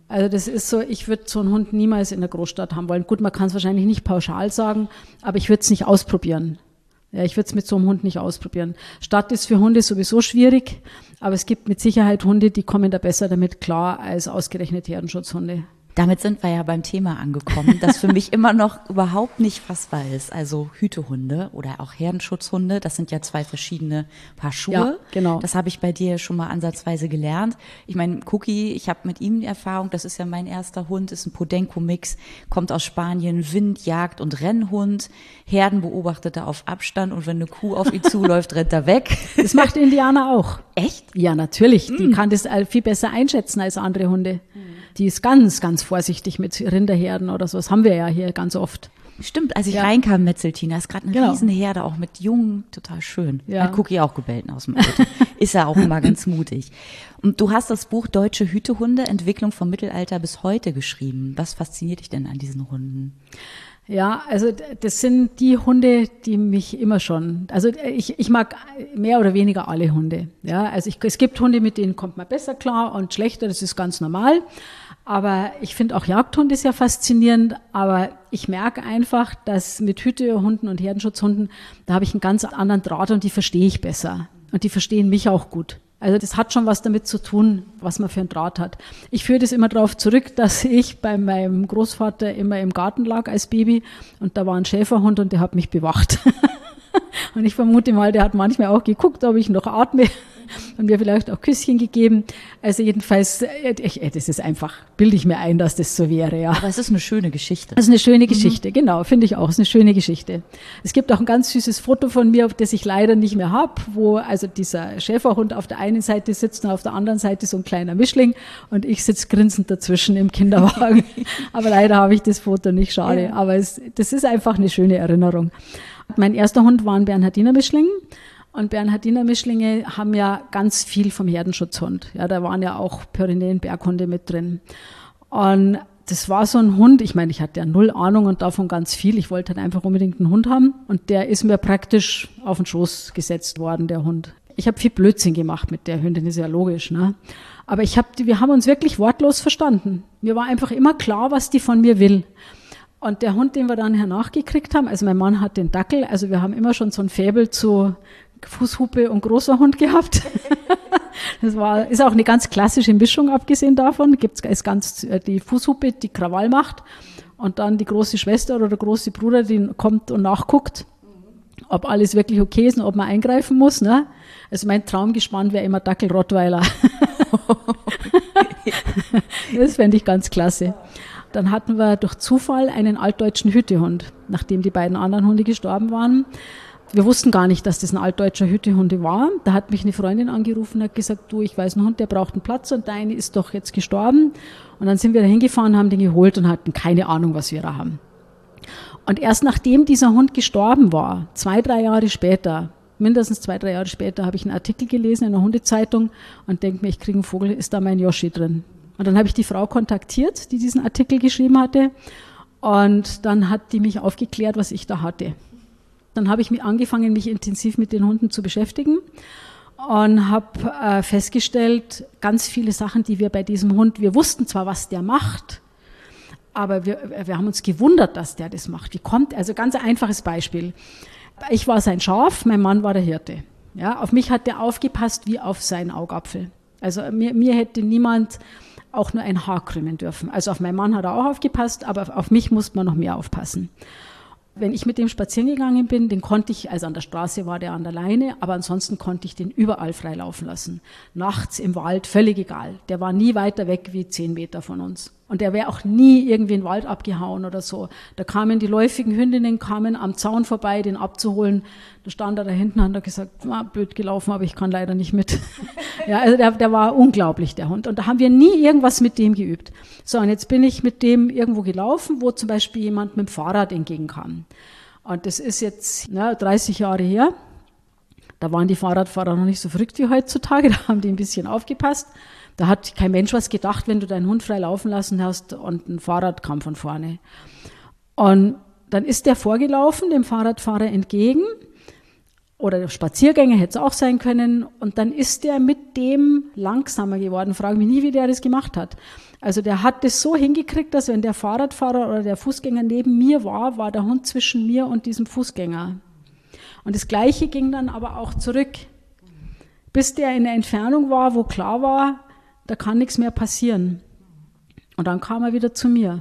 Also das ist so, ich würde so einen Hund niemals in der Großstadt haben wollen. Gut, man kann es wahrscheinlich nicht pauschal sagen, aber ich würde es nicht ausprobieren. Ja, ich würde es mit so einem Hund nicht ausprobieren. Stadt ist für Hunde sowieso schwierig, aber es gibt mit Sicherheit Hunde, die kommen da besser damit klar als ausgerechnet Herdenschutzhunde. Damit sind wir ja beim Thema angekommen, das für mich immer noch überhaupt nicht fassbar ist. Also Hütehunde oder auch Herdenschutzhunde, das sind ja zwei verschiedene Paar Schuhe. Ja, genau. Das habe ich bei dir schon mal ansatzweise gelernt. Ich meine, Cookie, ich habe mit ihm die Erfahrung, das ist ja mein erster Hund, ist ein Podenco-Mix, kommt aus Spanien, Wind-, Jagd- und Rennhund. Herden beobachtet er auf Abstand und wenn eine Kuh auf ihn zuläuft, rennt er weg. Das macht Indiana auch. Echt? Ja, natürlich. Die mm. kann das viel besser einschätzen als andere Hunde. Mm. Die ist ganz, ganz vorsichtig mit Rinderherden oder so. Das haben wir ja hier ganz oft. Stimmt, als ich ja. reinkam, Metzeltina, ist gerade eine genau. riesen Herde, auch mit Jungen, total schön. Ja. Hat Cookie auch gebellt aus dem Auto. Ist ja auch immer ganz mutig. Und du hast das Buch Deutsche Hütehunde, Entwicklung vom Mittelalter bis heute geschrieben. Was fasziniert dich denn an diesen Hunden? Ja, also das sind die Hunde, die mich immer schon, also ich, ich mag mehr oder weniger alle Hunde. Ja, also ich, es gibt Hunde, mit denen kommt man besser klar und schlechter, das ist ganz normal. Aber ich finde auch Jagdhunde sehr faszinierend, aber ich merke einfach, dass mit Hütehunden und Herdenschutzhunden, da habe ich einen ganz anderen Draht und die verstehe ich besser. Und die verstehen mich auch gut. Also das hat schon was damit zu tun, was man für einen Draht hat. Ich führe das immer darauf zurück, dass ich bei meinem Großvater immer im Garten lag als Baby und da war ein Schäferhund und der hat mich bewacht. Und ich vermute mal, der hat manchmal auch geguckt, ob ich noch atme und mir vielleicht auch Küsschen gegeben. Also jedenfalls, ich, das ist einfach, bilde ich mir ein, dass das so wäre. Ja. Aber es ist eine schöne Geschichte. Das ist eine schöne Geschichte, mhm. genau, finde ich auch. Es ist eine schöne Geschichte. Es gibt auch ein ganz süßes Foto von mir, das ich leider nicht mehr habe, wo also dieser Schäferhund auf der einen Seite sitzt und auf der anderen Seite so ein kleiner Mischling und ich sitze grinsend dazwischen im Kinderwagen. Aber leider habe ich das Foto nicht, schade. Ja. Aber es, das ist einfach eine schöne Erinnerung. Mein erster Hund war ein Bernhardiner Mischling und Bernhardiner Mischlinge haben ja ganz viel vom Herdenschutzhund. Ja, da waren ja auch Pyrenäen-Berghunde mit drin. Und das war so ein Hund, ich meine, ich hatte ja null Ahnung und davon ganz viel. Ich wollte halt einfach unbedingt einen Hund haben und der ist mir praktisch auf den Schoß gesetzt worden, der Hund. Ich habe viel Blödsinn gemacht mit der Hündin, ist ja logisch, ne? Aber ich hab, wir haben uns wirklich wortlos verstanden. Mir war einfach immer klar, was die von mir will. Und der Hund, den wir dann hernachgekriegt haben, also mein Mann hat den Dackel, also wir haben immer schon so ein Faible zu Fußhupe und großer Hund gehabt. Das war, ist auch eine ganz klassische Mischung, abgesehen davon. Gibt es ganz die Fußhupe, die Krawall macht und dann die große Schwester oder der große Bruder, die kommt und nachguckt, ob alles wirklich okay ist und ob man eingreifen muss. Ne? Also mein Traumgespann wäre immer Dackel-Rottweiler. Das fände ich ganz klasse. Dann hatten wir durch Zufall einen altdeutschen Hütehund, nachdem die beiden anderen Hunde gestorben waren. Wir wussten gar nicht, dass das ein altdeutscher Hütehund war. Da hat mich eine Freundin angerufen und hat gesagt, du, ich weiß, ein Hund, der braucht einen Platz und deine ist doch jetzt gestorben. Und dann sind wir da hingefahren, haben den geholt und hatten keine Ahnung, was wir da haben. Und erst nachdem dieser Hund gestorben war, zwei, drei Jahre später, mindestens zwei, drei Jahre später, habe ich einen Artikel gelesen in einer Hundezeitung und denke mir, ich kriege einen Vogel, ist da mein Yoshi drin? Und dann habe ich die Frau kontaktiert, die diesen Artikel geschrieben hatte. Und dann hat die mich aufgeklärt, was ich da hatte. Dann habe ich mich angefangen, mich intensiv mit den Hunden zu beschäftigen und habe äh, festgestellt, ganz viele Sachen, die wir bei diesem Hund, wir wussten zwar, was der macht, aber wir, wir haben uns gewundert, dass der das macht. Wie kommt, also ganz ein einfaches Beispiel. Ich war sein Schaf, mein Mann war der Hirte. Ja, auf mich hat der aufgepasst wie auf seinen Augapfel. Also mir, mir hätte niemand auch nur ein Haar krümmen dürfen. Also auf meinen Mann hat er auch aufgepasst, aber auf mich musste man noch mehr aufpassen. Wenn ich mit dem spazieren gegangen bin, den konnte ich, also an der Straße war der an der Leine, aber ansonsten konnte ich den überall frei laufen lassen. Nachts im Wald, völlig egal. Der war nie weiter weg wie zehn Meter von uns. Und der wäre auch nie irgendwie in den Wald abgehauen oder so. Da kamen die läufigen Hündinnen, kamen am Zaun vorbei, den abzuholen. Da stand er da hinten und hat gesagt, ah, blöd gelaufen, aber ich kann leider nicht mit. Ja, also der, der war unglaublich, der Hund. Und da haben wir nie irgendwas mit dem geübt. So, und jetzt bin ich mit dem irgendwo gelaufen, wo zum Beispiel jemand mit dem Fahrrad entgegenkam. Und das ist jetzt na, dreißig Jahre her. Da waren die Fahrradfahrer noch nicht so verrückt wie heutzutage. Da haben die ein bisschen aufgepasst. Da hat kein Mensch was gedacht, wenn du deinen Hund frei laufen lassen hast und ein Fahrrad kam von vorne. Und dann ist der vorgelaufen, dem Fahrradfahrer entgegen. Oder Spaziergänger hätte es auch sein können. Und dann ist der mit dem langsamer geworden. Frage mich nie, wie der das gemacht hat. Also der hat das so hingekriegt, dass wenn der Fahrradfahrer oder der Fußgänger neben mir war, war der Hund zwischen mir und diesem Fußgänger. Und das Gleiche ging dann aber auch zurück. Bis der in der Entfernung war, wo klar war, da kann nichts mehr passieren. Und dann kam er wieder zu mir.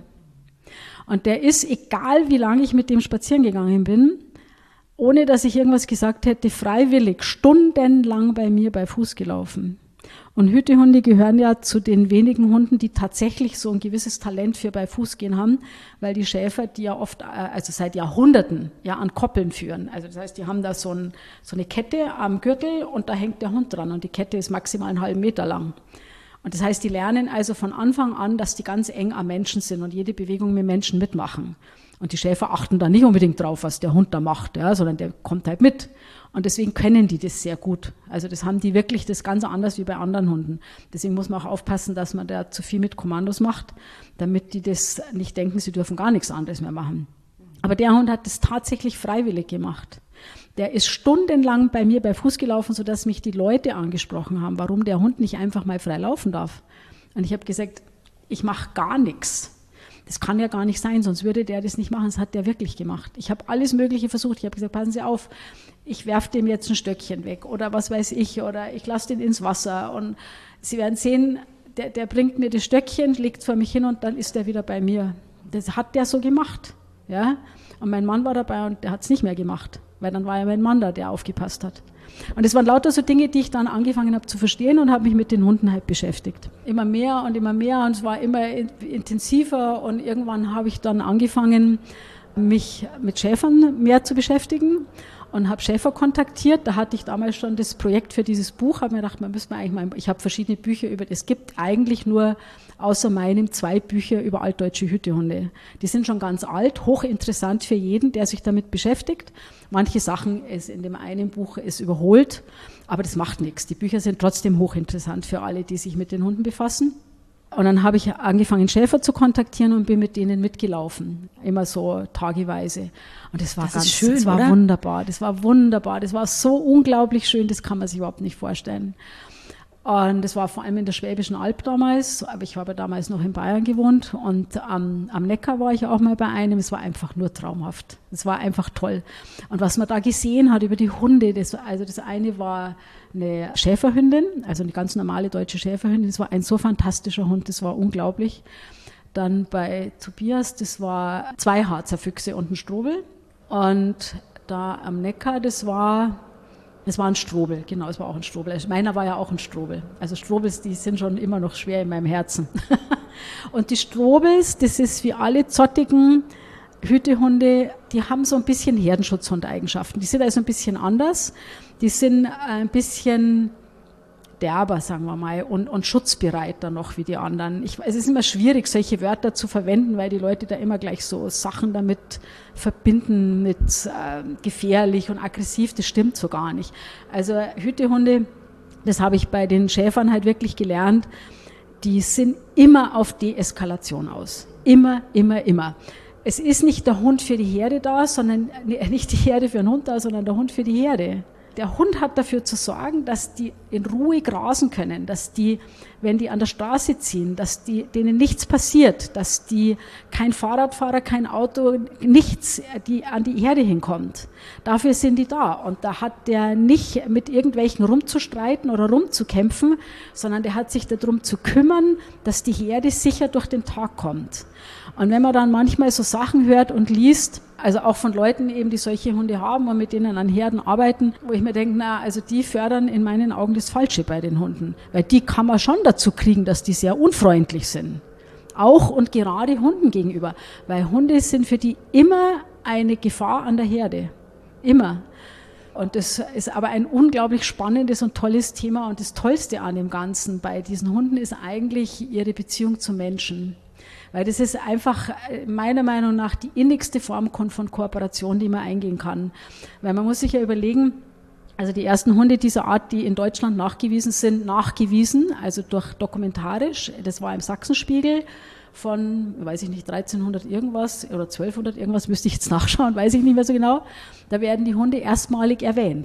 Und der ist, egal wie lange ich mit dem spazieren gegangen bin, ohne dass ich irgendwas gesagt hätte, freiwillig stundenlang bei mir bei Fuß gelaufen. Und Hütehunde gehören ja zu den wenigen Hunden, die tatsächlich so ein gewisses Talent für bei Fuß gehen haben, weil die Schäfer, die ja oft, also seit Jahrhunderten, ja an Koppeln führen. Also das heißt, die haben da so, ein, so eine Kette am Gürtel und da hängt der Hund dran und die Kette ist maximal einen halben Meter lang. Und das heißt, die lernen also von Anfang an, dass die ganz eng am Menschen sind und jede Bewegung mit Menschen mitmachen. Und die Schäfer achten da nicht unbedingt drauf, was der Hund da macht, ja, sondern der kommt halt mit. Und deswegen können die das sehr gut. Also das haben die wirklich, das ganz anders wie bei anderen Hunden. Deswegen muss man auch aufpassen, dass man da zu viel mit Kommandos macht, damit die das nicht denken, sie dürfen gar nichts anderes mehr machen. Aber der Hund hat das tatsächlich freiwillig gemacht. Der ist stundenlang bei mir bei Fuß gelaufen, sodass mich die Leute angesprochen haben, warum der Hund nicht einfach mal frei laufen darf. Und ich habe gesagt, ich mache gar nichts. Das kann ja gar nicht sein, sonst würde der das nicht machen. Das hat der wirklich gemacht. Ich habe alles Mögliche versucht. Ich habe gesagt, passen Sie auf, ich werfe dem jetzt ein Stöckchen weg oder was weiß ich oder ich lasse den ins Wasser. Und Sie werden sehen, der, der bringt mir das Stöckchen, legt es vor mich hin und dann ist der wieder bei mir. Das hat der so gemacht. Ja? Und mein Mann war dabei und der hat es nicht mehr gemacht, weil dann war ja mein Mann da, der aufgepasst hat. Und es waren lauter so Dinge, die ich dann angefangen habe zu verstehen und habe mich mit den Hunden halt beschäftigt. Immer mehr und immer mehr und es war immer intensiver und irgendwann habe ich dann angefangen, mich mit Schäfern mehr zu beschäftigen und habe Schäfer kontaktiert. Da hatte ich damals schon das Projekt für dieses Buch, habe mir gedacht, man müsste eigentlich mal, ich habe verschiedene Bücher über, es gibt eigentlich nur außer meinem zwei Bücher über altdeutsche Hütehunde. Die sind schon ganz alt, hochinteressant für jeden, der sich damit beschäftigt. Manche Sachen ist in dem einen Buch ist überholt, aber das macht nichts. Die Bücher sind trotzdem hochinteressant für alle, die sich mit den Hunden befassen. Und dann habe ich angefangen, Schäfer zu kontaktieren und bin mit denen mitgelaufen, immer so tageweise. Und das war das ganz ist schön, das war oder? wunderbar, das war wunderbar, das war so unglaublich schön, das kann man sich überhaupt nicht vorstellen. Und das war vor allem in der Schwäbischen Alb damals, aber ich habe damals noch in Bayern gewohnt und am, am Neckar war ich auch mal bei einem, es war einfach nur traumhaft, es war einfach toll. Und was man da gesehen hat über die Hunde, das, also das eine war eine Schäferhündin, also eine ganz normale deutsche Schäferhündin, das war ein so fantastischer Hund, das war unglaublich. Dann bei Tobias, das war zwei Harzer Füchse und ein Strobel und da am Neckar, das war... Es war ein Strobel, genau, es war auch ein Strobel. Also meiner war ja auch ein Strobel. Also Strobels, die sind schon immer noch schwer in meinem Herzen. Und die Strobels, das ist wie alle zottigen Hütehunde, die haben so ein bisschen Herdenschutzhundeigenschaften. Die sind also ein bisschen anders. Die sind ein bisschen derber, sagen wir mal, und, und schutzbereiter noch wie die anderen. Ich, es ist immer schwierig, solche Wörter zu verwenden, weil die Leute da immer gleich so Sachen damit verbinden mit äh, gefährlich und aggressiv. Das stimmt so gar nicht. Also Hütehunde, das habe ich bei den Schäfern halt wirklich gelernt, die sind immer auf Deeskalation aus. Immer, immer, immer. Es ist nicht der Hund für die Herde da, sondern nicht die Herde für den Hund da, sondern der Hund für die Herde. Der Hund hat dafür zu sorgen, dass die in Ruhe grasen können, dass die, wenn die an der Straße ziehen, dass die, denen nichts passiert, dass die kein Fahrradfahrer, kein Auto, nichts, die an die Herde hinkommt. Dafür sind die da. Und da hat der nicht mit irgendwelchen rumzustreiten oder rumzukämpfen, sondern der hat sich darum zu kümmern, dass die Herde sicher durch den Tag kommt. Und wenn man dann manchmal so Sachen hört und liest, also auch von Leuten eben, die solche Hunde haben und mit denen an Herden arbeiten, wo ich mir denke, na, also die fördern in meinen Augen das Falsche bei den Hunden. Weil die kann man schon dazu kriegen, dass die sehr unfreundlich sind. Auch und gerade Hunden gegenüber. Weil Hunde sind für die immer eine Gefahr an der Herde. Immer. Und das ist aber ein unglaublich spannendes und tolles Thema. Und das Tollste an dem Ganzen bei diesen Hunden ist eigentlich ihre Beziehung zu Menschen. Weil das ist einfach meiner Meinung nach die innigste Form von Kooperation, die man eingehen kann. Weil man muss sich ja überlegen, also die ersten Hunde dieser Art, die in Deutschland nachgewiesen sind, nachgewiesen, also durch dokumentarisch, das war im Sachsenspiegel von, weiß ich nicht, dreizehnhundert irgendwas oder zwölfhundert irgendwas, müsste ich jetzt nachschauen, weiß ich nicht mehr so genau. Da werden die Hunde erstmalig erwähnt.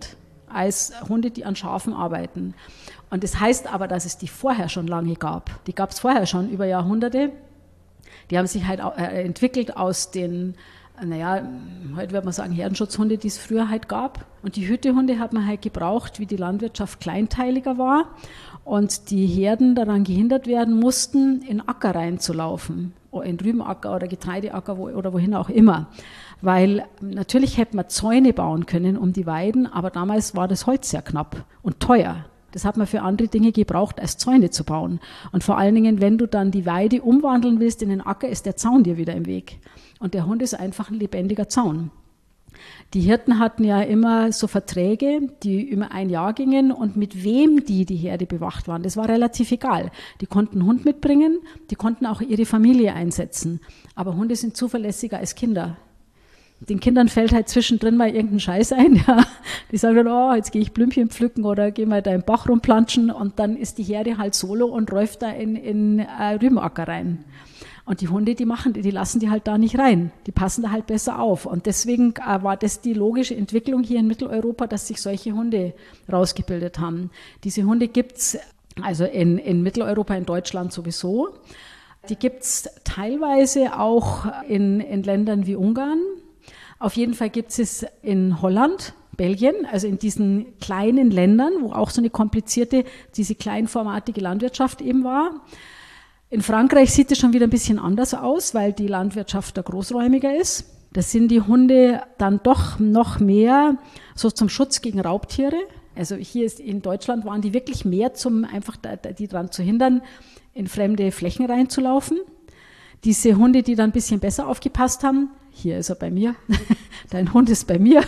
als Hunde, die an Schafen arbeiten. Und das heißt aber, dass es die vorher schon lange gab. Die gab es vorher schon über Jahrhunderte. Die haben sich halt entwickelt aus den, naja, heute würde man sagen Herdenschutzhunde, die es früher halt gab. Und die Hütehunde hat man halt gebraucht, wie die Landwirtschaft kleinteiliger war und die Herden daran gehindert werden mussten, in Acker reinzulaufen, in Rübenacker oder Getreideacker oder wohin auch immer. Weil natürlich hätte man Zäune bauen können um die Weiden, aber damals war das Holz sehr knapp und teuer. Das hat man für andere Dinge gebraucht, als Zäune zu bauen. Und vor allen Dingen, wenn du dann die Weide umwandeln willst in den Acker, ist der Zaun dir wieder im Weg. Und der Hund ist einfach ein lebendiger Zaun. Die Hirten hatten ja immer so Verträge, die über ein Jahr gingen und mit wem die die Herde bewacht waren, das war relativ egal. Die konnten einen Hund mitbringen, die konnten auch ihre Familie einsetzen. Aber Hunde sind zuverlässiger als Kinder. Den Kindern fällt halt zwischendrin mal irgendein Scheiß ein. Ja. Die sagen dann, oh, jetzt gehe ich Blümchen pflücken oder gehe mal da im Bach rumplanschen und dann ist die Herde halt solo und läuft da in, in äh, Rübenacker rein. Und die Hunde, die machen, die lassen die halt da nicht rein. Die passen da halt besser auf. Und deswegen äh, war das die logische Entwicklung hier in Mitteleuropa, dass sich solche Hunde rausgebildet haben. Diese Hunde gibt's also in, in Mitteleuropa, in Deutschland sowieso. Die gibt's teilweise auch in, in Ländern wie Ungarn. Auf jeden Fall gibt es in Holland, Belgien, also in diesen kleinen Ländern, wo auch so eine komplizierte, diese kleinformatige Landwirtschaft eben war. In Frankreich sieht es schon wieder ein bisschen anders aus, weil die Landwirtschaft da großräumiger ist. Da sind die Hunde dann doch noch mehr so zum Schutz gegen Raubtiere. Also hier ist, in Deutschland waren die wirklich mehr zum, einfach die daran zu hindern, in fremde Flächen reinzulaufen. Diese Hunde, die dann ein bisschen besser aufgepasst haben, hier ist er bei mir, dein Hund ist bei mir,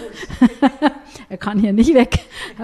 er kann hier nicht weg.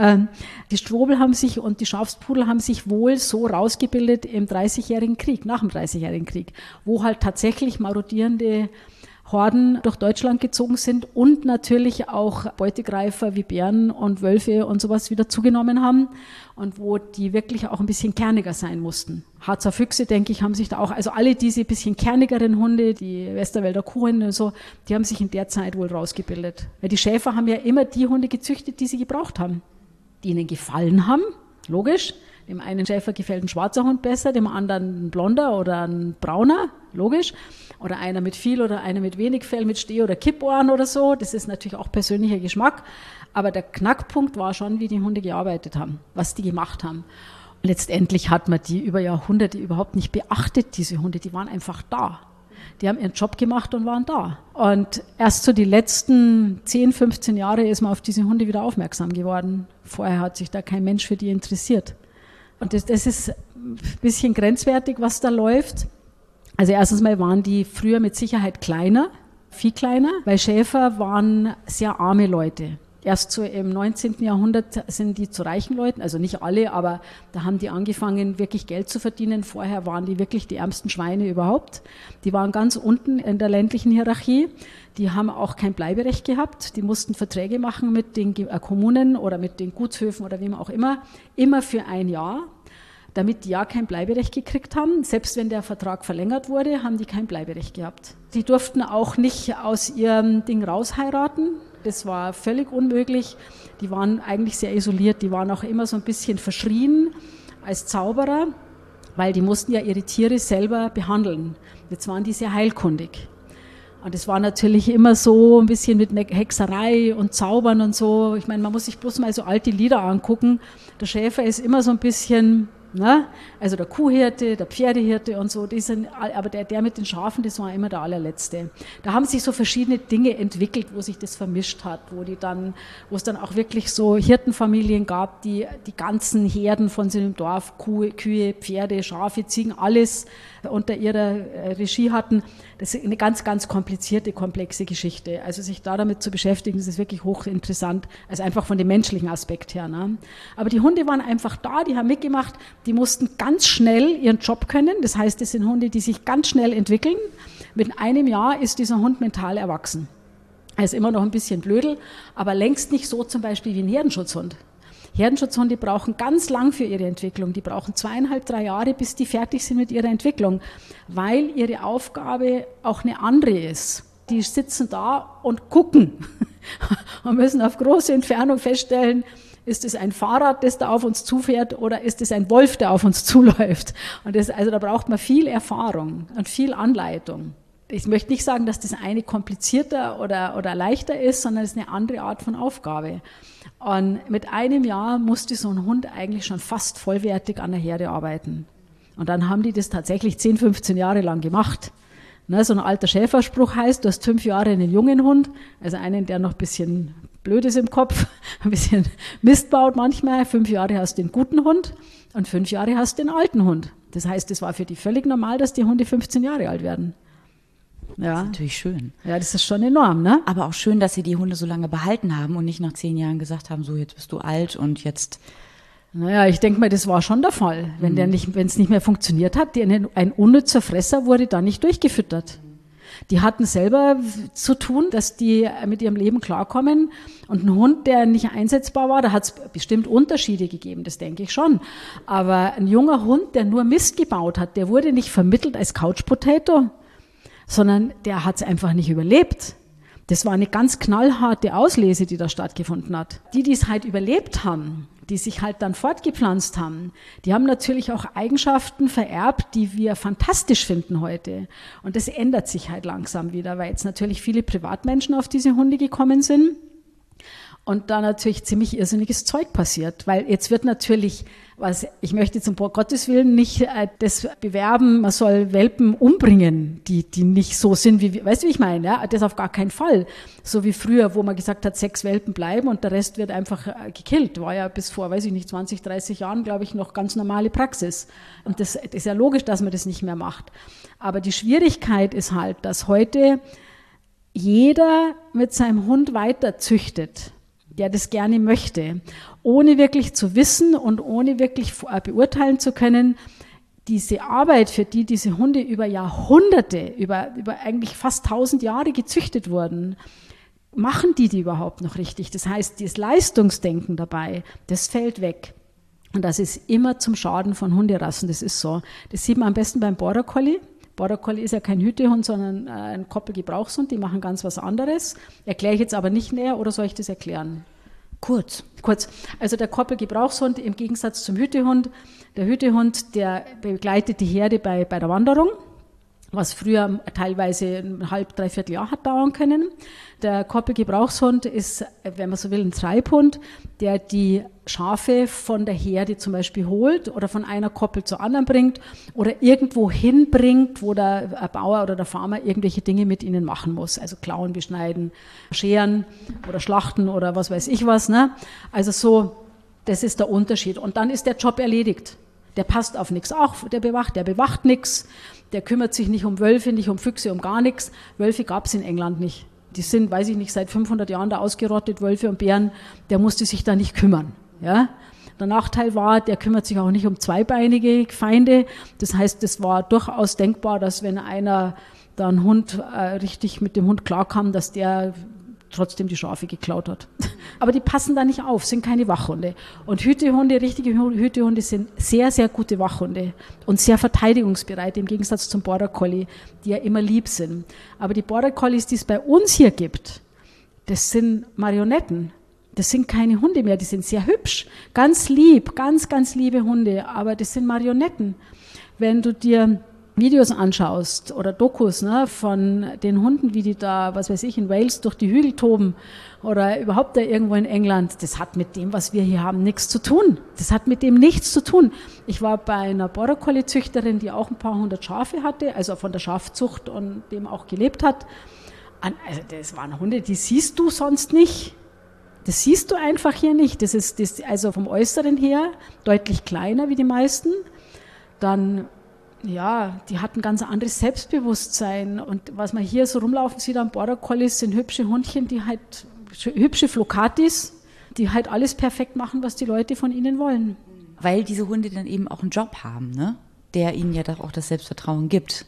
Die Strobel haben sich und die Schafspudel haben sich wohl so rausgebildet im dreißigjährigen Krieg, nach dem dreißigjährigen Krieg, wo halt tatsächlich marodierende Horden durch Deutschland gezogen sind und natürlich auch Beutegreifer wie Bären und Wölfe und sowas wieder zugenommen haben und wo die wirklich auch ein bisschen kerniger sein mussten. Harzer Füchse, denke ich, haben sich da auch, also alle diese bisschen kernigeren Hunde, die Westerwälder Kuhhunde und so, die haben sich in der Zeit wohl rausgebildet. Weil die Schäfer haben ja immer die Hunde gezüchtet, die sie gebraucht haben, die ihnen gefallen haben, logisch. Dem einen Schäfer gefällt ein schwarzer Hund besser, dem anderen ein blonder oder ein brauner, logisch. Oder einer mit viel oder einer mit wenig Fell, mit Steh- oder Kippohren oder so. Das ist natürlich auch persönlicher Geschmack. Aber der Knackpunkt war schon, wie die Hunde gearbeitet haben, was die gemacht haben. Und letztendlich hat man die über Jahrhunderte überhaupt nicht beachtet, diese Hunde. Die waren einfach da. Die haben ihren Job gemacht und waren da. Und erst so die letzten zehn, fünfzehn Jahre ist man auf diese Hunde wieder aufmerksam geworden. Vorher hat sich da kein Mensch für die interessiert. Und das, das ist ein bisschen grenzwertig, was da läuft. Also erstens mal waren die früher mit Sicherheit kleiner, viel kleiner, weil Schäfer waren sehr arme Leute. Erst so im neunzehnten Jahrhundert sind die zu reichen Leuten, also nicht alle, aber da haben die angefangen, wirklich Geld zu verdienen. Vorher waren die wirklich die ärmsten Schweine überhaupt. Die waren ganz unten in der ländlichen Hierarchie. Die haben auch kein Bleiberecht gehabt. Die mussten Verträge machen mit den Kommunen oder mit den Gutshöfen oder wem auch immer, immer für ein Jahr, damit die ja kein Bleiberecht gekriegt haben. Selbst wenn der Vertrag verlängert wurde, haben die kein Bleiberecht gehabt. Die durften auch nicht aus ihrem Ding rausheiraten. Das war völlig unmöglich. Die waren eigentlich sehr isoliert. Die waren auch immer so ein bisschen verschrien als Zauberer, weil die mussten ja ihre Tiere selber behandeln. Jetzt waren die sehr heilkundig. Und es war natürlich immer so ein bisschen mit Hexerei und Zaubern und so. Ich meine, man muss sich bloß mal so alte Lieder angucken. Der Schäfer ist immer so ein bisschen, ne? Also der Kuhhirte, der Pferdehirte und so, die sind, aber der, der mit den Schafen, das war immer der allerletzte. Da haben sich so verschiedene Dinge entwickelt, wo sich das vermischt hat, wo die dann, wo es dann auch wirklich so Hirtenfamilien gab, die die ganzen Herden von so einem Dorf, Kuh, Kühe, Pferde, Schafe, Ziegen, alles unter ihrer Regie hatten. Das ist eine ganz, ganz komplizierte, komplexe Geschichte. Also sich da damit zu beschäftigen, das ist wirklich hochinteressant, also einfach von dem menschlichen Aspekt her. Ne? Aber die Hunde waren einfach da, die haben mitgemacht, die mussten ganz schnell ihren Job können. Das heißt, das sind Hunde, die sich ganz schnell entwickeln. Mit einem Jahr ist dieser Hund mental erwachsen. Er ist immer noch ein bisschen blödel, aber längst nicht so zum Beispiel wie ein Herdenschutzhund. Herdenschutzhunde brauchen ganz lang für ihre Entwicklung. Die brauchen zweieinhalb, drei Jahre, bis die fertig sind mit ihrer Entwicklung, weil ihre Aufgabe auch eine andere ist. Die sitzen da und gucken und müssen auf große Entfernung feststellen, Ist es ein Fahrrad, das da auf uns zufährt, oder ist es ein Wolf, der auf uns zuläuft? Und das, also da braucht man viel Erfahrung und viel Anleitung. Ich möchte nicht sagen, dass das eine komplizierter oder, oder leichter ist, sondern es ist eine andere Art von Aufgabe. Und mit einem Jahr musste so ein Hund eigentlich schon fast vollwertig an der Herde arbeiten. Und dann haben die das tatsächlich zehn, fünfzehn Jahre lang gemacht. Ne, so ein alter Schäferspruch heißt, du hast fünf Jahre einen jungen Hund, also einen, der noch ein bisschen blöd ist im Kopf, ein bisschen Mist baut manchmal. Fünf Jahre hast du den guten Hund und fünf Jahre hast du den alten Hund. Das heißt, es war für die völlig normal, dass die Hunde fünfzehn Jahre alt werden. Ja. Das ist natürlich schön. Ja, das ist schon enorm, ne? Aber auch schön, dass sie die Hunde so lange behalten haben und nicht nach zehn Jahren gesagt haben, so jetzt bist du alt und jetzt... Naja, ich denke mal, das war schon der Fall. Wenn der nicht, wenn es nicht mehr funktioniert hat, die, ein unnützer Fresser wurde da nicht durchgefüttert. Die hatten selber zu tun, dass die mit ihrem Leben klarkommen. Und ein Hund, der nicht einsetzbar war, da hat es bestimmt Unterschiede gegeben, das denke ich schon. Aber ein junger Hund, der nur Mist gebaut hat, der wurde nicht vermittelt als Couch Potato, sondern der hat es einfach nicht überlebt. Das war eine ganz knallharte Auslese, die da stattgefunden hat. Die, die es halt überlebt haben, die sich halt dann fortgepflanzt haben, die haben natürlich auch Eigenschaften vererbt, die wir fantastisch finden heute. Und das ändert sich halt langsam wieder, weil jetzt natürlich viele Privatmenschen auf diese Hunde gekommen sind und da natürlich ziemlich irrsinniges Zeug passiert, weil jetzt wird natürlich, was ich möchte zum Gottes Willen nicht äh, das bewerben, man soll Welpen umbringen, die die nicht so sind, wie, weißt du, wie ich meine? Ja? Das auf gar keinen Fall. So wie früher, wo man gesagt hat, sechs Welpen bleiben und der Rest wird einfach äh, gekillt. War ja bis vor, weiß ich nicht, zwanzig, dreißig Jahren, glaube ich, noch ganz normale Praxis. Und das, das ist ja logisch, dass man das nicht mehr macht. Aber die Schwierigkeit ist halt, dass heute jeder mit seinem Hund weiter züchtet, der das gerne möchte, ohne wirklich zu wissen und ohne wirklich beurteilen zu können, diese Arbeit, für die diese Hunde über Jahrhunderte, über, über eigentlich fast tausend Jahre gezüchtet wurden, machen die die überhaupt noch richtig? Das heißt, das Leistungsdenken dabei, das fällt weg. Und das ist immer zum Schaden von Hunderassen, das ist so. Das sieht man am besten beim Border Collie. Border Collie ist ja kein Hütehund, sondern ein Koppelgebrauchshund, die machen ganz was anderes. Erkläre ich jetzt aber nicht näher, oder soll ich das erklären? Kurz. Kurz. Also der Koppelgebrauchshund im Gegensatz zum Hütehund. Der Hütehund, der begleitet die Herde bei, bei der Wanderung, was früher teilweise ein halb, dreiviertel Jahr hat dauern können. Der Koppelgebrauchshund ist, wenn man so will, ein Treibhund, der die Schafe von der Herde zum Beispiel holt oder von einer Koppel zur anderen bringt oder irgendwo hinbringt, wo der Bauer oder der Farmer irgendwelche Dinge mit ihnen machen muss. Also klauen, beschneiden, scheren oder schlachten oder was weiß ich was. Ne? Also so, das ist der Unterschied. Und dann ist der Job erledigt. Der passt auf nichts auf, der bewacht, der bewacht nichts. Der kümmert sich nicht um Wölfe, nicht um Füchse, um gar nichts. Wölfe gab es in England nicht. Die sind, weiß ich nicht, seit fünfhundert Jahren da ausgerottet, Wölfe und Bären. Der musste sich da nicht kümmern. Ja? Der Nachteil war, der kümmert sich auch nicht um zweibeinige Feinde. Das heißt, es war durchaus denkbar, dass wenn einer da einen Hund äh, richtig mit dem Hund klarkam, dass der trotzdem die Schafe geklaut hat. Aber die passen da nicht auf, sind keine Wachhunde. Und Hütehunde, richtige Hütehunde sind sehr, sehr gute Wachhunde und sehr verteidigungsbereit, im Gegensatz zum Border Collie, die ja immer lieb sind. Aber die Border Collies, die es bei uns hier gibt, das sind Marionetten. Das sind keine Hunde mehr, die sind sehr hübsch, ganz lieb, ganz, ganz liebe Hunde, aber das sind Marionetten. Wenn du dir Videos anschaust oder Dokus ne, von den Hunden, wie die da, was weiß ich, in Wales durch die Hügel toben oder überhaupt da irgendwo in England, das hat mit dem, was wir hier haben, nichts zu tun. Das hat mit dem nichts zu tun. Ich war bei einer Border Collie Züchterin, die auch ein paar hundert Schafe hatte, also von der Schafzucht und dem auch gelebt hat. Also das waren Hunde, die siehst du sonst nicht. Das siehst du einfach hier nicht. Das ist das, also vom Äußeren her deutlich kleiner wie die meisten. Dann ja, die hatten ganz anderes Selbstbewusstsein. Und was man hier so rumlaufen sieht am Border Collies, sind hübsche Hundchen, die halt, hübsche Flockatis, die halt alles perfekt machen, was die Leute von ihnen wollen. Weil diese Hunde dann eben auch einen Job haben, ne? Der ihnen ja doch auch das Selbstvertrauen gibt.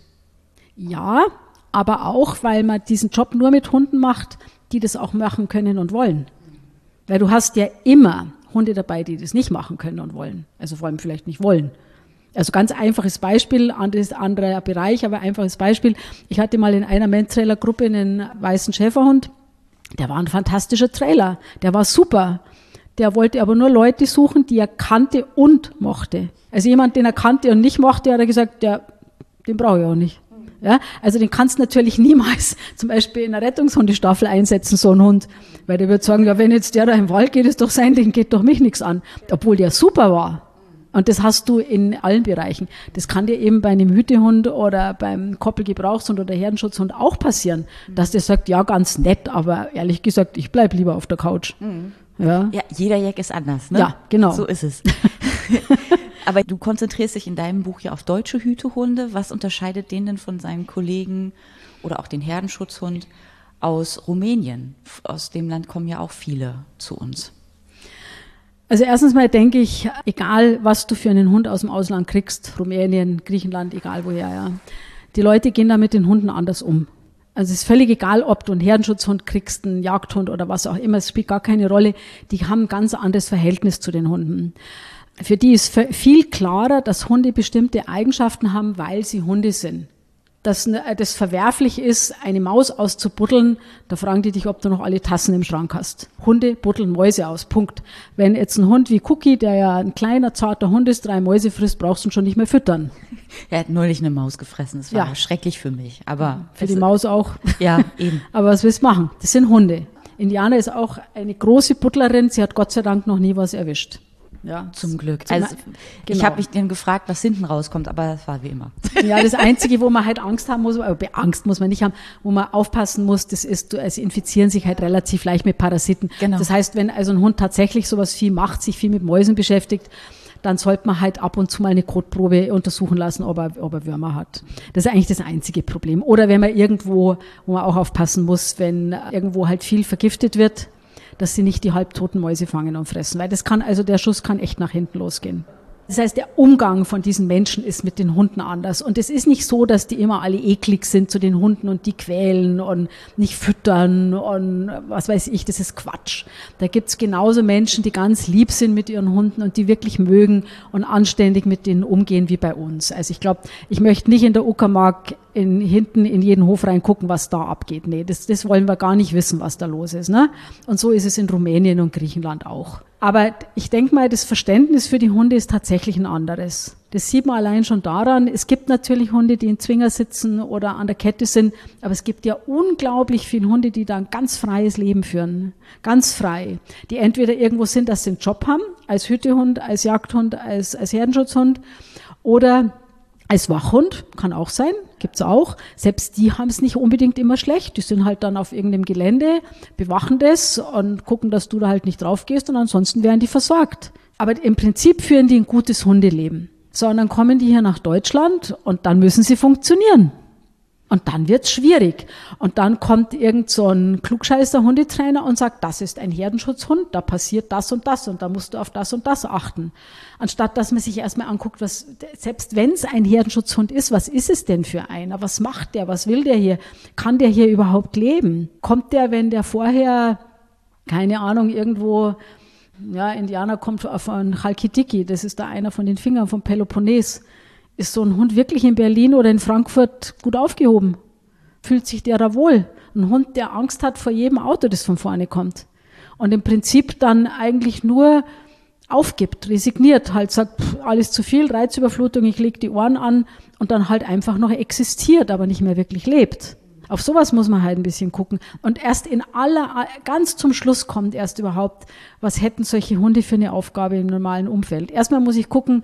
Ja, aber auch, weil man diesen Job nur mit Hunden macht, die das auch machen können und wollen. Weil du hast ja immer Hunde dabei, die das nicht machen können und wollen. Also vor allem vielleicht nicht wollen. Also ganz einfaches Beispiel, anderes, anderer Bereich, aber einfaches Beispiel. Ich hatte mal in einer Mentrailer-Gruppe einen weißen Schäferhund. Der war ein fantastischer Trailer. Der war super. der wollte aber nur Leute suchen, die er kannte und mochte. Also jemand, den er kannte und nicht mochte, hat er gesagt, der, den brauche ich auch nicht. Ja, also den kannst du natürlich niemals zum Beispiel in einer Rettungshundestaffel einsetzen, so ein Hund. Weil der wird sagen, ja, wenn jetzt der da im Wald geht, ist doch sein, den geht doch mich nichts an. Obwohl der super war. Und das hast du in allen Bereichen. Das kann dir eben bei einem Hütehund oder beim Koppelgebrauchshund oder Herdenschutzhund auch passieren, dass der sagt, ja, ganz nett, aber ehrlich gesagt, ich bleib lieber auf der Couch. Mhm. Ja. Ja, jeder Jack ist anders, ne? Ja, genau. So ist es. Aber du konzentrierst dich in deinem Buch ja auf deutsche Hütehunde. Was unterscheidet den denn von seinen Kollegen oder auch den Herdenschutzhund aus Rumänien? Aus dem Land kommen ja auch viele zu uns. Also erstens mal denke ich, egal was du für einen Hund aus dem Ausland kriegst, Rumänien, Griechenland, egal woher, ja, die Leute gehen da mit den Hunden anders um. Also es ist völlig egal, ob du einen Herdenschutzhund kriegst, einen Jagdhund oder was auch immer, es spielt gar keine Rolle. Die haben ein ganz anderes Verhältnis zu den Hunden. Für die ist viel klarer, dass Hunde bestimmte Eigenschaften haben, weil sie Hunde sind. Dass das verwerflich ist, eine Maus auszubuddeln, da fragen die dich, ob du noch alle Tassen im Schrank hast. Hunde buddeln Mäuse aus, Punkt. Wenn jetzt ein Hund wie Cookie, der ja ein kleiner, zarter Hund ist, drei Mäuse frisst, brauchst du ihn schon nicht mehr füttern. Er hat neulich eine Maus gefressen, das war ja schrecklich für mich. Aber für die Maus auch. Ja, eben. Aber was willst du machen? Das sind Hunde. Indiana ist auch eine große Buddlerin, sie hat Gott sei Dank noch nie was erwischt. Ja, zum Glück. Also genau. Ich habe mich dann gefragt, was hinten rauskommt, aber das war wie immer. Ja, das Einzige, wo man halt Angst haben muss, aber Angst muss man nicht haben, wo man aufpassen muss, das ist, es infizieren sich halt relativ leicht mit Parasiten. Genau. Das heißt, wenn also ein Hund tatsächlich sowas viel macht, sich viel mit Mäusen beschäftigt, dann sollte man halt ab und zu mal eine Kotprobe untersuchen lassen, ob er, ob er Würmer hat. Das ist eigentlich das einzige Problem. Oder wenn man irgendwo, wo man auch aufpassen muss, wenn irgendwo halt viel vergiftet wird, dass sie nicht die halbtoten Mäuse fangen und fressen, weil das kann, also der Schuss kann echt nach hinten losgehen. Das heißt, der Umgang von diesen Menschen ist mit den Hunden anders. Und es ist nicht so, dass die immer alle eklig sind zu den Hunden und die quälen und nicht füttern und was weiß ich, das ist Quatsch. Da gibt's genauso Menschen, die ganz lieb sind mit ihren Hunden und die wirklich mögen und anständig mit denen umgehen wie bei uns. Also ich glaube, ich möchte nicht in der Uckermark in, hinten in jeden Hof reingucken, was da abgeht. Nee, das, das wollen wir gar nicht wissen, was da los ist. Ne? Und so ist es in Rumänien und Griechenland auch. Aber ich denke mal, das Verständnis für die Hunde ist tatsächlich ein anderes. Das sieht man allein schon daran. Es gibt natürlich Hunde, die in Zwinger sitzen oder an der Kette sind, aber es gibt ja unglaublich viele Hunde, die da ein ganz freies Leben führen. Ganz frei. Die entweder irgendwo sind, dass sie einen Job haben, als Hütehund, als Jagdhund, als, als Herdenschutzhund oder als Wachhund, kann auch sein, gibt's auch. Selbst die haben es nicht unbedingt immer schlecht. Die sind halt dann auf irgendeinem Gelände, bewachen das und gucken, dass du da halt nicht drauf gehst und ansonsten werden die versorgt. Aber im Prinzip führen die ein gutes Hundeleben. So, und dann kommen die hier nach Deutschland und dann müssen sie funktionieren. Und dann wird's schwierig. Und dann kommt irgend so ein klugscheißer Hundetrainer und sagt, das ist ein Herdenschutzhund, da passiert das und das und da musst du auf das und das achten. Anstatt dass man sich erstmal anguckt, was, selbst wenn es ein Herdenschutzhund ist, was ist es denn für einer? Was macht der? Was will der hier? Kann der hier überhaupt leben? Kommt der, wenn der vorher, keine Ahnung, irgendwo, ja, Indianer kommt von Chalkidiki, das ist da einer von den Fingern vom Peloponnes. Ist so ein Hund wirklich in Berlin oder in Frankfurt gut aufgehoben? Fühlt sich der da wohl? Ein Hund, der Angst hat vor jedem Auto, das von vorne kommt. Und im Prinzip dann eigentlich nur aufgibt, resigniert, halt sagt, pff, alles zu viel, Reizüberflutung, ich leg die Ohren an und dann halt einfach noch existiert, aber nicht mehr wirklich lebt. Auf sowas muss man halt ein bisschen gucken. Und erst in aller, ganz zum Schluss kommt erst überhaupt, was hätten solche Hunde für eine Aufgabe im normalen Umfeld. Erstmal muss ich gucken,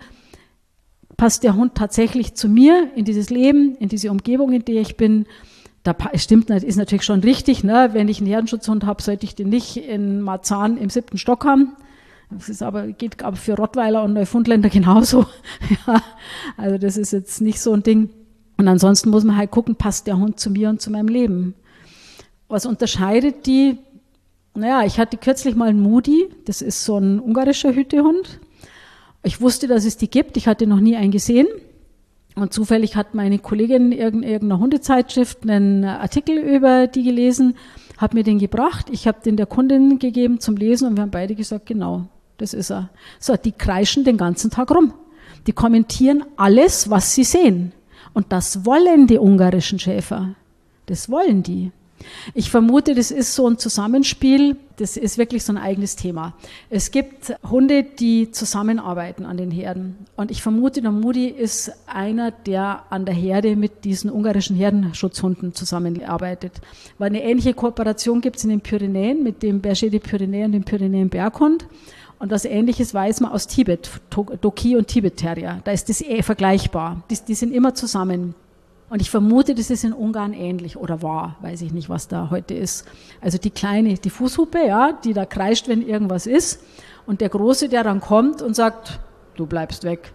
passt der Hund tatsächlich zu mir, in dieses Leben, in diese Umgebung, in der ich bin? Da stimmt, ist natürlich schon richtig, ne? Wenn ich einen Herdenschutzhund habe, sollte ich den nicht in Marzahn im siebten Stock haben. Das ist aber, geht aber für Rottweiler und Neufundländer genauso. Ja, also das ist jetzt nicht so ein Ding. Und ansonsten muss man halt gucken, passt der Hund zu mir und zu meinem Leben? Was unterscheidet die? Naja, ich hatte kürzlich mal einen Moody, das ist so ein ungarischer Hütehund. Ich wusste, dass es die gibt, ich hatte noch nie einen gesehen. Und zufällig hat meine Kollegin in irgendeiner Hundezeitschrift einen Artikel über die gelesen, hat mir den gebracht. Ich habe den der Kundin gegeben zum Lesen und wir haben beide gesagt, genau, das ist er. So, die kreischen den ganzen Tag rum. Die kommentieren alles, was sie sehen. Und das wollen die ungarischen Schäfer. Das wollen die. Ich vermute, das ist so ein Zusammenspiel, das ist wirklich so ein eigenes Thema. Es gibt Hunde, die zusammenarbeiten an den Herden. Und ich vermute, der Moody ist einer, der an der Herde mit diesen ungarischen Herdenschutzhunden zusammenarbeitet. Weil eine ähnliche Kooperation gibt es in den Pyrenäen mit dem Berger des Pyrénées und dem Pyrenäen-Berghund. Und was Ähnliches weiß man aus Tibet, Doki und Tibet-Terrier. Da ist das eh vergleichbar. Die, die sind immer zusammen. Und ich vermute, das ist in Ungarn ähnlich oder war, weiß ich nicht, was da heute ist. Also die kleine, die Fußhupe, ja, die da kreischt, wenn irgendwas ist. Und der Große, der dann kommt und sagt, du bleibst weg.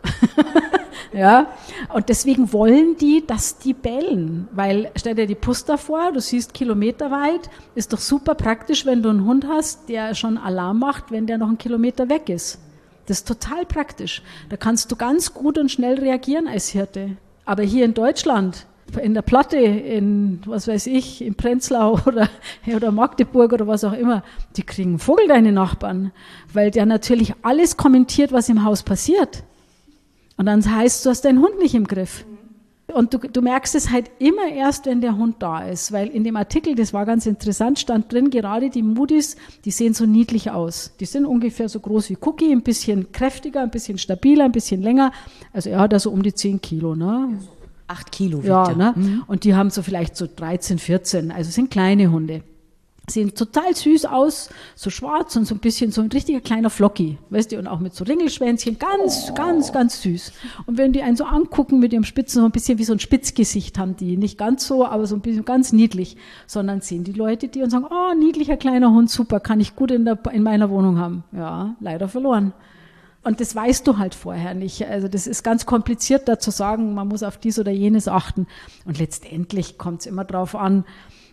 Ja. Und deswegen wollen die, dass die bellen. Weil, stell dir die Puster vor, du siehst kilometerweit, ist doch super praktisch, wenn du einen Hund hast, der schon Alarm macht, wenn der noch einen Kilometer weg ist. Das ist total praktisch. Da kannst du ganz gut und schnell reagieren als Hirte. Aber hier in Deutschland, in der Platte, in, was weiß ich, in Prenzlau oder, oder Magdeburg oder was auch immer, die kriegen einen Vogel, deine Nachbarn, weil der natürlich alles kommentiert, was im Haus passiert. Und dann heißt, du hast deinen Hund nicht im Griff. Und du, du merkst es halt immer erst, wenn der Hund da ist, weil in dem Artikel, das war ganz interessant, stand drin, gerade die Moodies, die sehen so niedlich aus. Die sind ungefähr so groß wie Cookie, ein bisschen kräftiger, ein bisschen stabiler, ein bisschen länger. Also er hat da so um die zehn Kilo, ne? Acht Kilo wiegt ja, er. Ne? Mhm. Und die haben so vielleicht so dreizehn, vierzehn, also sind kleine Hunde. Sehen total süß aus, so schwarz und so ein bisschen so ein richtiger kleiner Flocki, weißt du, und auch mit so Ringelschwänzchen, ganz, oh. ganz, ganz süß. Und wenn die einen so angucken mit ihrem Spitzen, so ein bisschen wie so ein Spitzgesicht haben die, nicht ganz so, aber so ein bisschen ganz niedlich, sondern sehen die Leute die und sagen, oh, niedlicher kleiner Hund, super, kann ich gut in, der, in meiner Wohnung haben. Ja, leider verloren. Und das weißt du halt vorher nicht. Also das ist ganz kompliziert, da zu sagen, man muss auf dies oder jenes achten. Und letztendlich kommt es immer drauf an,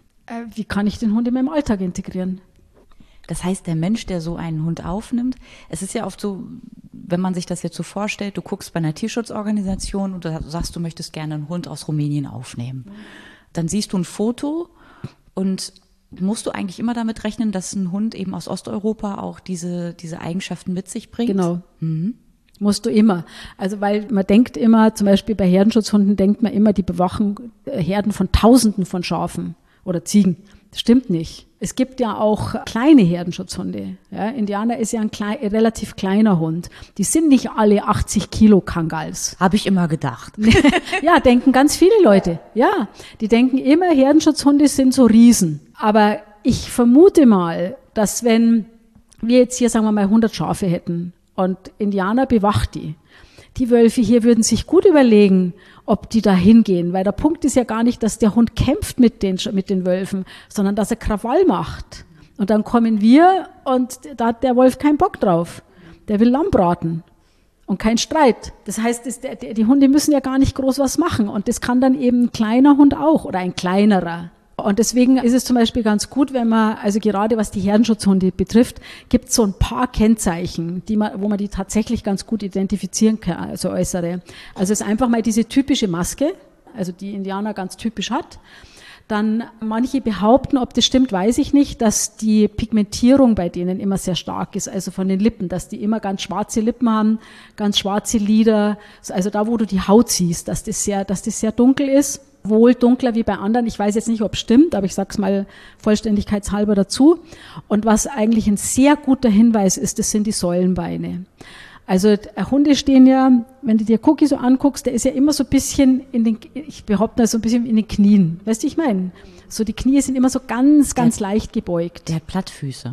wie kann ich den Hund in meinem Alltag integrieren? Das heißt, der Mensch, der so einen Hund aufnimmt, es ist ja oft so, wenn man sich das jetzt so vorstellt, du guckst bei einer Tierschutzorganisation und du sagst, du möchtest gerne einen Hund aus Rumänien aufnehmen. Dann siehst du ein Foto und musst du eigentlich immer damit rechnen, dass ein Hund eben aus Osteuropa auch diese, diese Eigenschaften mit sich bringt? Genau. Mhm. Musst du immer. Also weil man denkt immer, zum Beispiel bei Herdenschutzhunden denkt man immer, die bewachen Herden von Tausenden von Schafen oder Ziegen. Das stimmt nicht. Es gibt ja auch kleine Herdenschutzhunde. Ja, Indianer ist ja ein klein, relativ kleiner Hund. Die sind nicht alle achtzig Kilo Kangals. Habe ich immer gedacht. Ja, denken ganz viele Leute. Ja, die denken immer, Herdenschutzhunde sind so Riesen. Aber ich vermute mal, dass wenn wir jetzt hier, sagen wir mal, hundert Schafe hätten und Indianer bewacht die, die Wölfe hier würden sich gut überlegen, ob die da hingehen, weil der Punkt ist ja gar nicht, dass der Hund kämpft mit den, mit den Wölfen, sondern dass er Krawall macht. Und dann kommen wir und da hat der Wolf keinen Bock drauf. Der will Lamm braten und kein Streit. Das heißt, das, der, die Hunde müssen ja gar nicht groß was machen und das kann dann eben ein kleiner Hund auch oder ein kleinerer. Und deswegen ist es zum Beispiel ganz gut, wenn man, also gerade was die Herdenschutzhunde betrifft, gibt es so ein paar Kennzeichen, die man, wo man die tatsächlich ganz gut identifizieren kann, also äußere. Also es ist einfach mal diese typische Maske, also die Indianer ganz typisch hat. Dann manche behaupten, ob das stimmt, weiß ich nicht, dass die Pigmentierung bei denen immer sehr stark ist, also von den Lippen, dass die immer ganz schwarze Lippen haben, ganz schwarze Lider, also da, wo du die Haut siehst, dass das sehr, dass das sehr dunkel ist. Wohl dunkler wie bei anderen. Ich weiß jetzt nicht, ob es stimmt, aber ich sage es mal vollständigkeitshalber dazu. Und was eigentlich ein sehr guter Hinweis ist, das sind die Säulenbeine. Also Hunde stehen ja, wenn du dir Cookie so anguckst, der ist ja immer so ein bisschen in den, ich behaupte mal so ein bisschen in den Knien. Weißt du, ich meine? So die Knie sind immer so ganz, ganz der, leicht gebeugt. Der hat Plattfüße.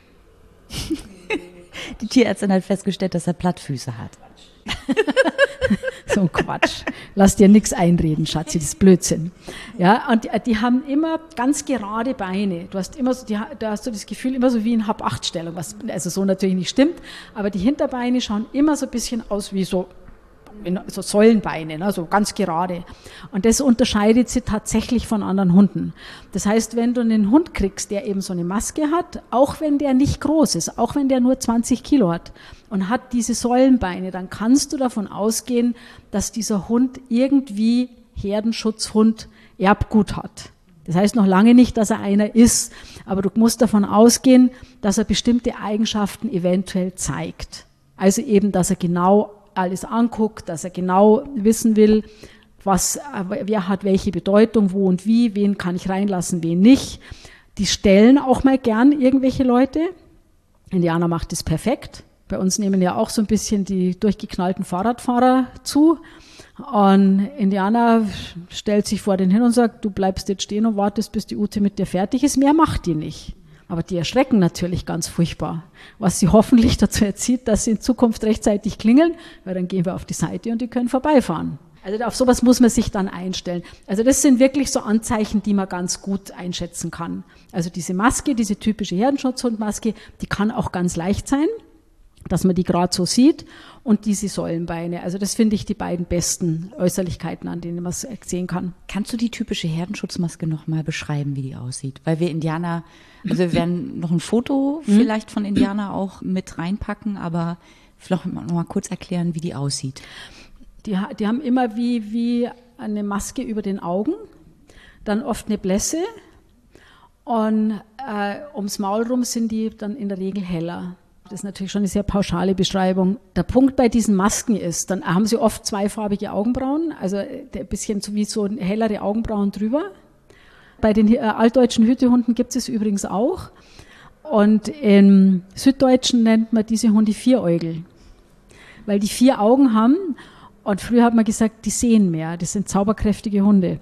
Die Tierärztin hat festgestellt, dass er Plattfüße hat. So ein Quatsch. Lass dir nichts einreden, Schatzi, das ist Blödsinn. Ja, und die, die haben immer ganz gerade Beine. Du hast immer so, die, da hast du das Gefühl immer so wie in Hab-acht-Stellung, was also so natürlich nicht stimmt, aber die Hinterbeine schauen immer so ein bisschen aus wie so, so Säulenbeine, ne, so ganz gerade. Und das unterscheidet sie tatsächlich von anderen Hunden. Das heißt, wenn du einen Hund kriegst, der eben so eine Maske hat, auch wenn der nicht groß ist, auch wenn der nur zwanzig Kilo hat und hat diese Säulenbeine, dann kannst du davon ausgehen, dass dieser Hund irgendwie Herdenschutzhund Erbgut hat. Das heißt noch lange nicht, dass er einer ist, aber du musst davon ausgehen, dass er bestimmte Eigenschaften eventuell zeigt. Also eben, dass er genau alles anguckt, dass er genau wissen will, was, wer hat welche Bedeutung, wo und wie, wen kann ich reinlassen, wen nicht. Die stellen auch mal gern irgendwelche Leute. Indianer macht das perfekt. Bei uns nehmen ja auch so ein bisschen die durchgeknallten Fahrradfahrer zu. Und Indianer stellt sich vor den hin und sagt, du bleibst jetzt stehen und wartest, bis die Ute mit dir fertig ist. Mehr macht die nicht. Aber die erschrecken natürlich ganz furchtbar, was sie hoffentlich dazu erzieht, dass sie in Zukunft rechtzeitig klingeln, weil dann gehen wir auf die Seite und die können vorbeifahren. Also auf sowas muss man sich dann einstellen. Also das sind wirklich so Anzeichen, die man ganz gut einschätzen kann. Also diese Maske, diese typische Herdenschutzhundmaske, die kann auch ganz leicht sein, dass man die gerade so sieht, und diese Säulenbeine. Also das finde ich die beiden besten Äußerlichkeiten, an denen man es sehen kann. Kannst du die typische Herdenschutzmaske noch mal beschreiben, wie die aussieht? Weil wir Indianer, also wir werden noch ein Foto vielleicht von Indianer auch mit reinpacken, aber vielleicht noch mal kurz erklären, wie die aussieht. Die, die haben immer wie, wie eine Maske über den Augen, dann oft eine Blässe, und äh, ums Maul rum sind die dann in der Regel heller. Das ist natürlich schon eine sehr pauschale Beschreibung. Der Punkt bei diesen Masken ist, dann haben sie oft zweifarbige Augenbrauen, also ein bisschen so wie so hellere Augenbrauen drüber. Bei den äh, altdeutschen Hütehunden gibt es übrigens auch. Und im Süddeutschen nennt man diese Hunde Vieräugel, weil die vier Augen haben. Und früher hat man gesagt, die sehen mehr. Das sind zauberkräftige Hunde.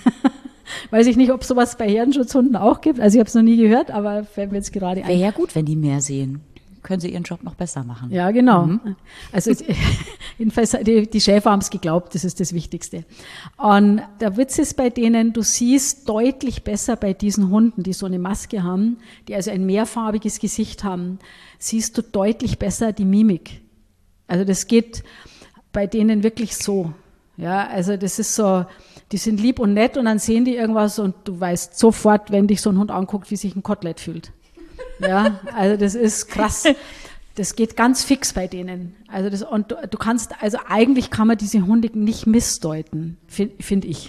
Weiß ich nicht, ob es sowas bei Herdenschutzhunden auch gibt. Also ich habe es noch nie gehört, aber fällt mir jetzt gerade ein. Wäre ja gut, wenn die mehr sehen. Können sie ihren Job noch besser machen. Ja, genau. Mhm. Also jedenfalls, die, die Schäfer haben es geglaubt, das ist das Wichtigste. Und der Witz ist bei denen, du siehst deutlich besser bei diesen Hunden, die so eine Maske haben, die also ein mehrfarbiges Gesicht haben, siehst du deutlich besser die Mimik. Also das geht bei denen wirklich so. Ja, also das ist so, die sind lieb und nett und dann sehen die irgendwas und du weißt sofort, wenn dich so ein Hund anguckt, wie sich ein Kotelett fühlt. Ja, also das ist krass. Das geht ganz fix bei denen. Also das, und du, du kannst, also eigentlich kann man diese Hunde nicht missdeuten, finde find ich.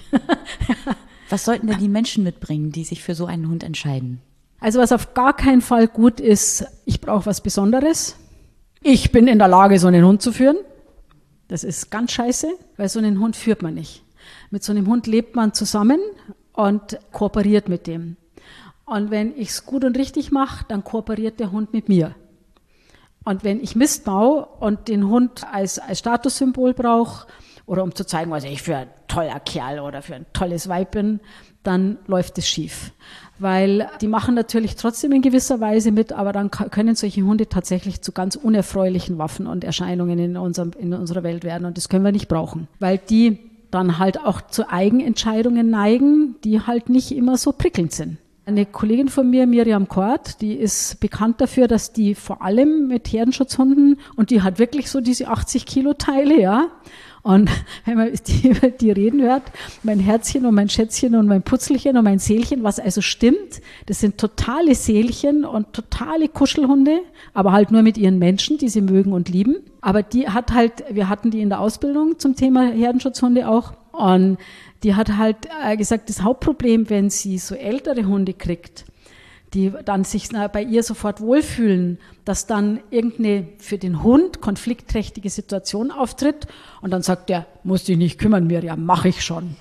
Was sollten denn die Menschen mitbringen, die sich für so einen Hund entscheiden? Also was auf gar keinen Fall gut ist, ich brauche was Besonderes. Ich bin in der Lage, so einen Hund zu führen. Das ist ganz scheiße, weil so einen Hund führt man nicht. Mit so einem Hund lebt man zusammen und kooperiert mit dem. Und wenn ich es gut und richtig mache, dann kooperiert der Hund mit mir. Und wenn ich Mist baue und den Hund als, als Statussymbol brauche oder um zu zeigen, was ich für ein toller Kerl oder für ein tolles Weib bin, dann läuft es schief. Weil die machen natürlich trotzdem in gewisser Weise mit, aber dann können solche Hunde tatsächlich zu ganz unerfreulichen Waffen und Erscheinungen in, unserem, in unserer Welt werden. Und das können wir nicht brauchen, weil die dann halt auch zu Eigenentscheidungen neigen, die halt nicht immer so prickelnd sind. Eine Kollegin von mir, Miriam Kort, die ist bekannt dafür, dass die vor allem mit Herdenschutzhunden, und die hat wirklich so diese achtzig Kilo Teile, ja. Und wenn man die, die reden hört, mein Herzchen und mein Schätzchen und mein Putzelchen und mein Seelchen, was also stimmt, das sind totale Seelchen und totale Kuschelhunde, aber halt nur mit ihren Menschen, die sie mögen und lieben. Aber die hat halt, wir hatten die in der Ausbildung zum Thema Herdenschutzhunde auch, und die hat halt äh, gesagt, das Hauptproblem, wenn sie so ältere Hunde kriegt, die dann sich na, bei ihr sofort wohlfühlen, dass dann irgendeine für den Hund konfliktträchtige Situation auftritt und dann sagt der, muss dich nicht kümmern, Miriam, mache ich schon.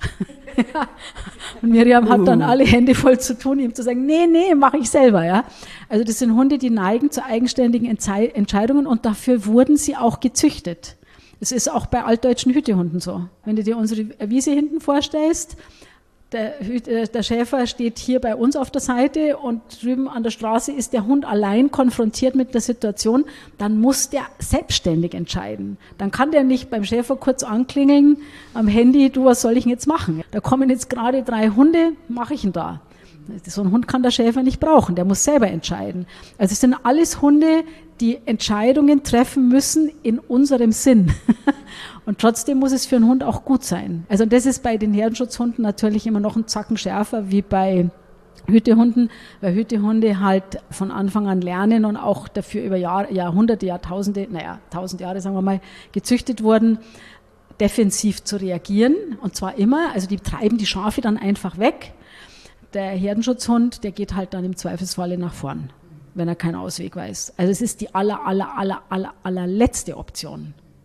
Und Miriam hat dann alle Hände voll zu tun, ihm zu sagen, nee, nee, mache ich selber. Ja. Also das sind Hunde, die neigen zu eigenständigen Entze- Entscheidungen und dafür wurden sie auch gezüchtet. Es ist auch bei altdeutschen Hütehunden so. Wenn du dir unsere Wiese hinten vorstellst, der, der Schäfer steht hier bei uns auf der Seite und drüben an der Straße ist der Hund allein konfrontiert mit der Situation, dann muss der selbstständig entscheiden. Dann kann der nicht beim Schäfer kurz anklingeln am Handy, du, was soll ich denn jetzt machen? Da kommen jetzt gerade drei Hunde, mache ich denn da? So ein Hund kann der Schäfer nicht brauchen, der muss selber entscheiden. Also es sind alles Hunde, die Entscheidungen treffen müssen in unserem Sinn. Und trotzdem muss es für einen Hund auch gut sein. Also das ist bei den Herdenschutzhunden natürlich immer noch ein Zacken schärfer wie bei Hütehunden, weil Hütehunde halt von Anfang an lernen und auch dafür über Jahr, Jahrhunderte, Jahrtausende, naja, tausend Jahre sagen wir mal, gezüchtet wurden, defensiv zu reagieren. Und zwar immer, also die treiben die Schafe dann einfach weg. Der Herdenschutzhund, der geht halt dann im Zweifelsfalle nach vorn, wenn er keinen Ausweg weiß. Also es ist die aller, aller, aller, aller, allerletzte Option.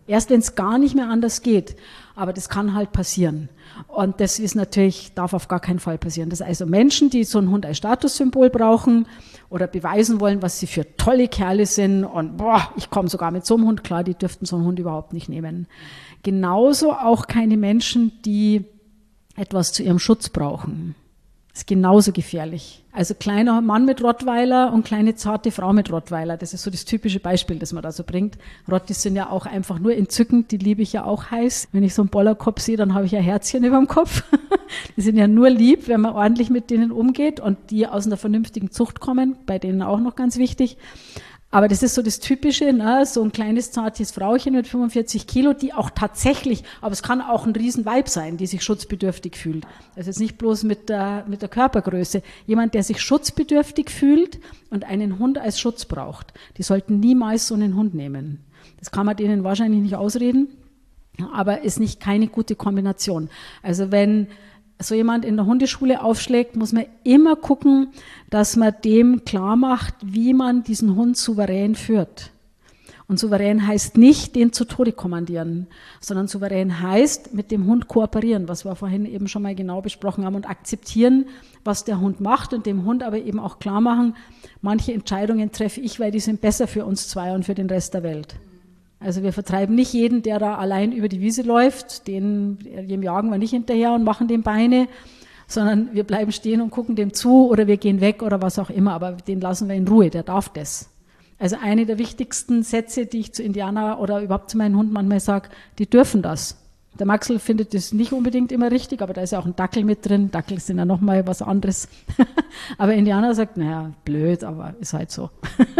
Erst wenn es gar nicht mehr anders geht. Aber das kann halt passieren. Und das ist natürlich, darf auf gar keinen Fall passieren. Das also Menschen, die so einen Hund als Statussymbol brauchen oder beweisen wollen, was sie für tolle Kerle sind und boah, ich komme sogar mit so einem Hund klar, die dürften so einen Hund überhaupt nicht nehmen. Genauso auch keine Menschen, die etwas zu ihrem Schutz brauchen. Das ist genauso gefährlich. Also kleiner Mann mit Rottweiler und kleine zarte Frau mit Rottweiler. Das ist so das typische Beispiel, das man da so bringt. Rottis sind ja auch einfach nur entzückend, die liebe ich ja auch heiß. Wenn ich so einen Bollerkopf sehe, dann habe ich ja Herzchen über dem Kopf. Die sind ja nur lieb, wenn man ordentlich mit denen umgeht und die aus einer vernünftigen Zucht kommen, bei denen auch noch ganz wichtig. Aber das ist so das Typische, ne? So ein kleines, zartes Frauchen mit fünfundvierzig Kilo, die auch tatsächlich, aber es kann auch ein Riesenweib sein, die sich schutzbedürftig fühlt. Also jetzt nicht bloß mit der, mit der Körpergröße. Jemand, der sich schutzbedürftig fühlt und einen Hund als Schutz braucht, die sollten niemals so einen Hund nehmen. Das kann man denen wahrscheinlich nicht ausreden, aber ist nicht keine gute Kombination. Also wenn so jemand in der Hundeschule aufschlägt, muss man immer gucken, dass man dem klar macht, wie man diesen Hund souverän führt. Und souverän heißt nicht, den zu Tode kommandieren, sondern souverän heißt, mit dem Hund kooperieren, was wir vorhin eben schon mal genau besprochen haben, und akzeptieren, was der Hund macht und dem Hund aber eben auch klar machen, manche Entscheidungen treffe ich, weil die sind besser für uns zwei und für den Rest der Welt. Also wir vertreiben nicht jeden, der da allein über die Wiese läuft, den, dem jagen wir nicht hinterher und machen dem Beine, sondern wir bleiben stehen und gucken dem zu oder wir gehen weg oder was auch immer, aber den lassen wir in Ruhe, der darf das. Also eine der wichtigsten Sätze, die ich zu Indianer oder überhaupt zu meinen Hunden manchmal sage, die dürfen das. Der Maxl findet das nicht unbedingt immer richtig, aber da ist ja auch ein Dackel mit drin, Dackel sind ja nochmal was anderes. Aber Indianer sagt, naja, blöd, aber ist halt so.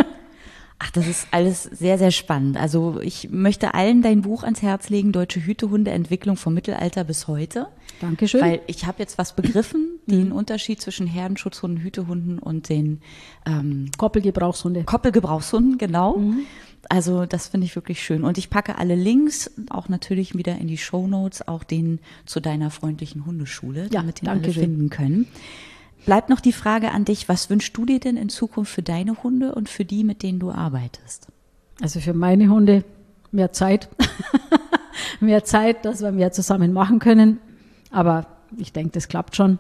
Ach, das ist alles sehr, sehr spannend. Also ich möchte allen dein Buch ans Herz legen, Deutsche Hütehunde, Entwicklung vom Mittelalter bis heute. Dankeschön. Weil ich habe jetzt was begriffen, den Unterschied zwischen Herdenschutzhunden, Hütehunden und den ähm, Koppelgebrauchshunde. Koppelgebrauchshunde, genau. Mhm. Also das finde ich wirklich schön. Und ich packe alle Links auch natürlich wieder in die Shownotes, auch den zu deiner freundlichen Hundeschule, ja, damit den alle schön. finden können. Bleibt noch die Frage an dich, was wünschst du dir denn in Zukunft für deine Hunde und für die, mit denen du arbeitest? Also für meine Hunde mehr Zeit. Mehr Zeit, dass wir mehr zusammen machen können. Aber ich denke, das klappt schon.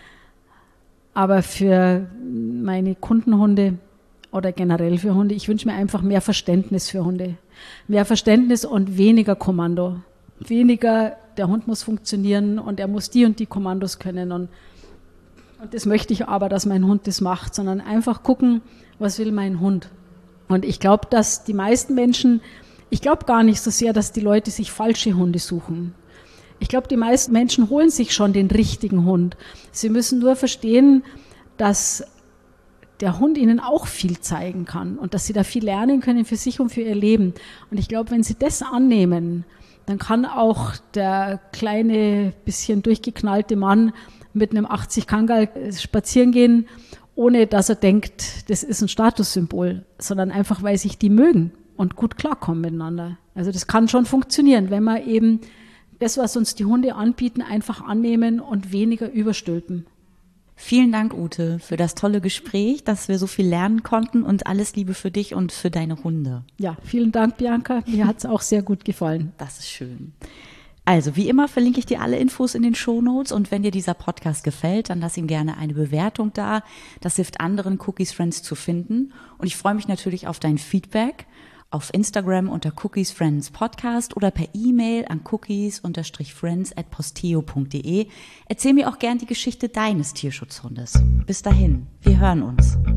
Aber für meine Kundenhunde oder generell für Hunde, ich wünsche mir einfach mehr Verständnis für Hunde. Mehr Verständnis und weniger Kommando. Weniger, der Hund muss funktionieren und er muss die und die Kommandos können und Und das möchte ich aber, dass mein Hund das macht, sondern einfach gucken, was will mein Hund. Und ich glaube, dass die meisten Menschen, ich glaube gar nicht so sehr, dass die Leute sich falsche Hunde suchen. Ich glaube, die meisten Menschen holen sich schon den richtigen Hund. Sie müssen nur verstehen, dass der Hund ihnen auch viel zeigen kann und dass sie da viel lernen können für sich und für ihr Leben. Und ich glaube, wenn sie das annehmen, dann kann auch der kleine, bisschen durchgeknallte Mann mit einem achtzig Kangal spazieren gehen, ohne dass er denkt, das ist ein Statussymbol, sondern einfach, weil sich die mögen und gut klarkommen miteinander. Also das kann schon funktionieren, wenn wir eben das, was uns die Hunde anbieten, einfach annehmen und weniger überstülpen. Vielen Dank, Ute, für das tolle Gespräch, dass wir so viel lernen konnten und alles Liebe für dich und für deine Hunde. Ja, vielen Dank, Bianca. Mir hat es auch sehr gut gefallen. Das ist schön. Also, wie immer verlinke ich dir alle Infos in den Shownotes und wenn dir dieser Podcast gefällt, dann lass ihm gerne eine Bewertung da. Das hilft anderen Cookies Friends zu finden und ich freue mich natürlich auf dein Feedback auf Instagram unter Cookies Friends Podcast oder per E-Mail an cookies-friends at posteo punkt de. Erzähl mir auch gern die Geschichte deines Tierschutzhundes. Bis dahin, wir hören uns.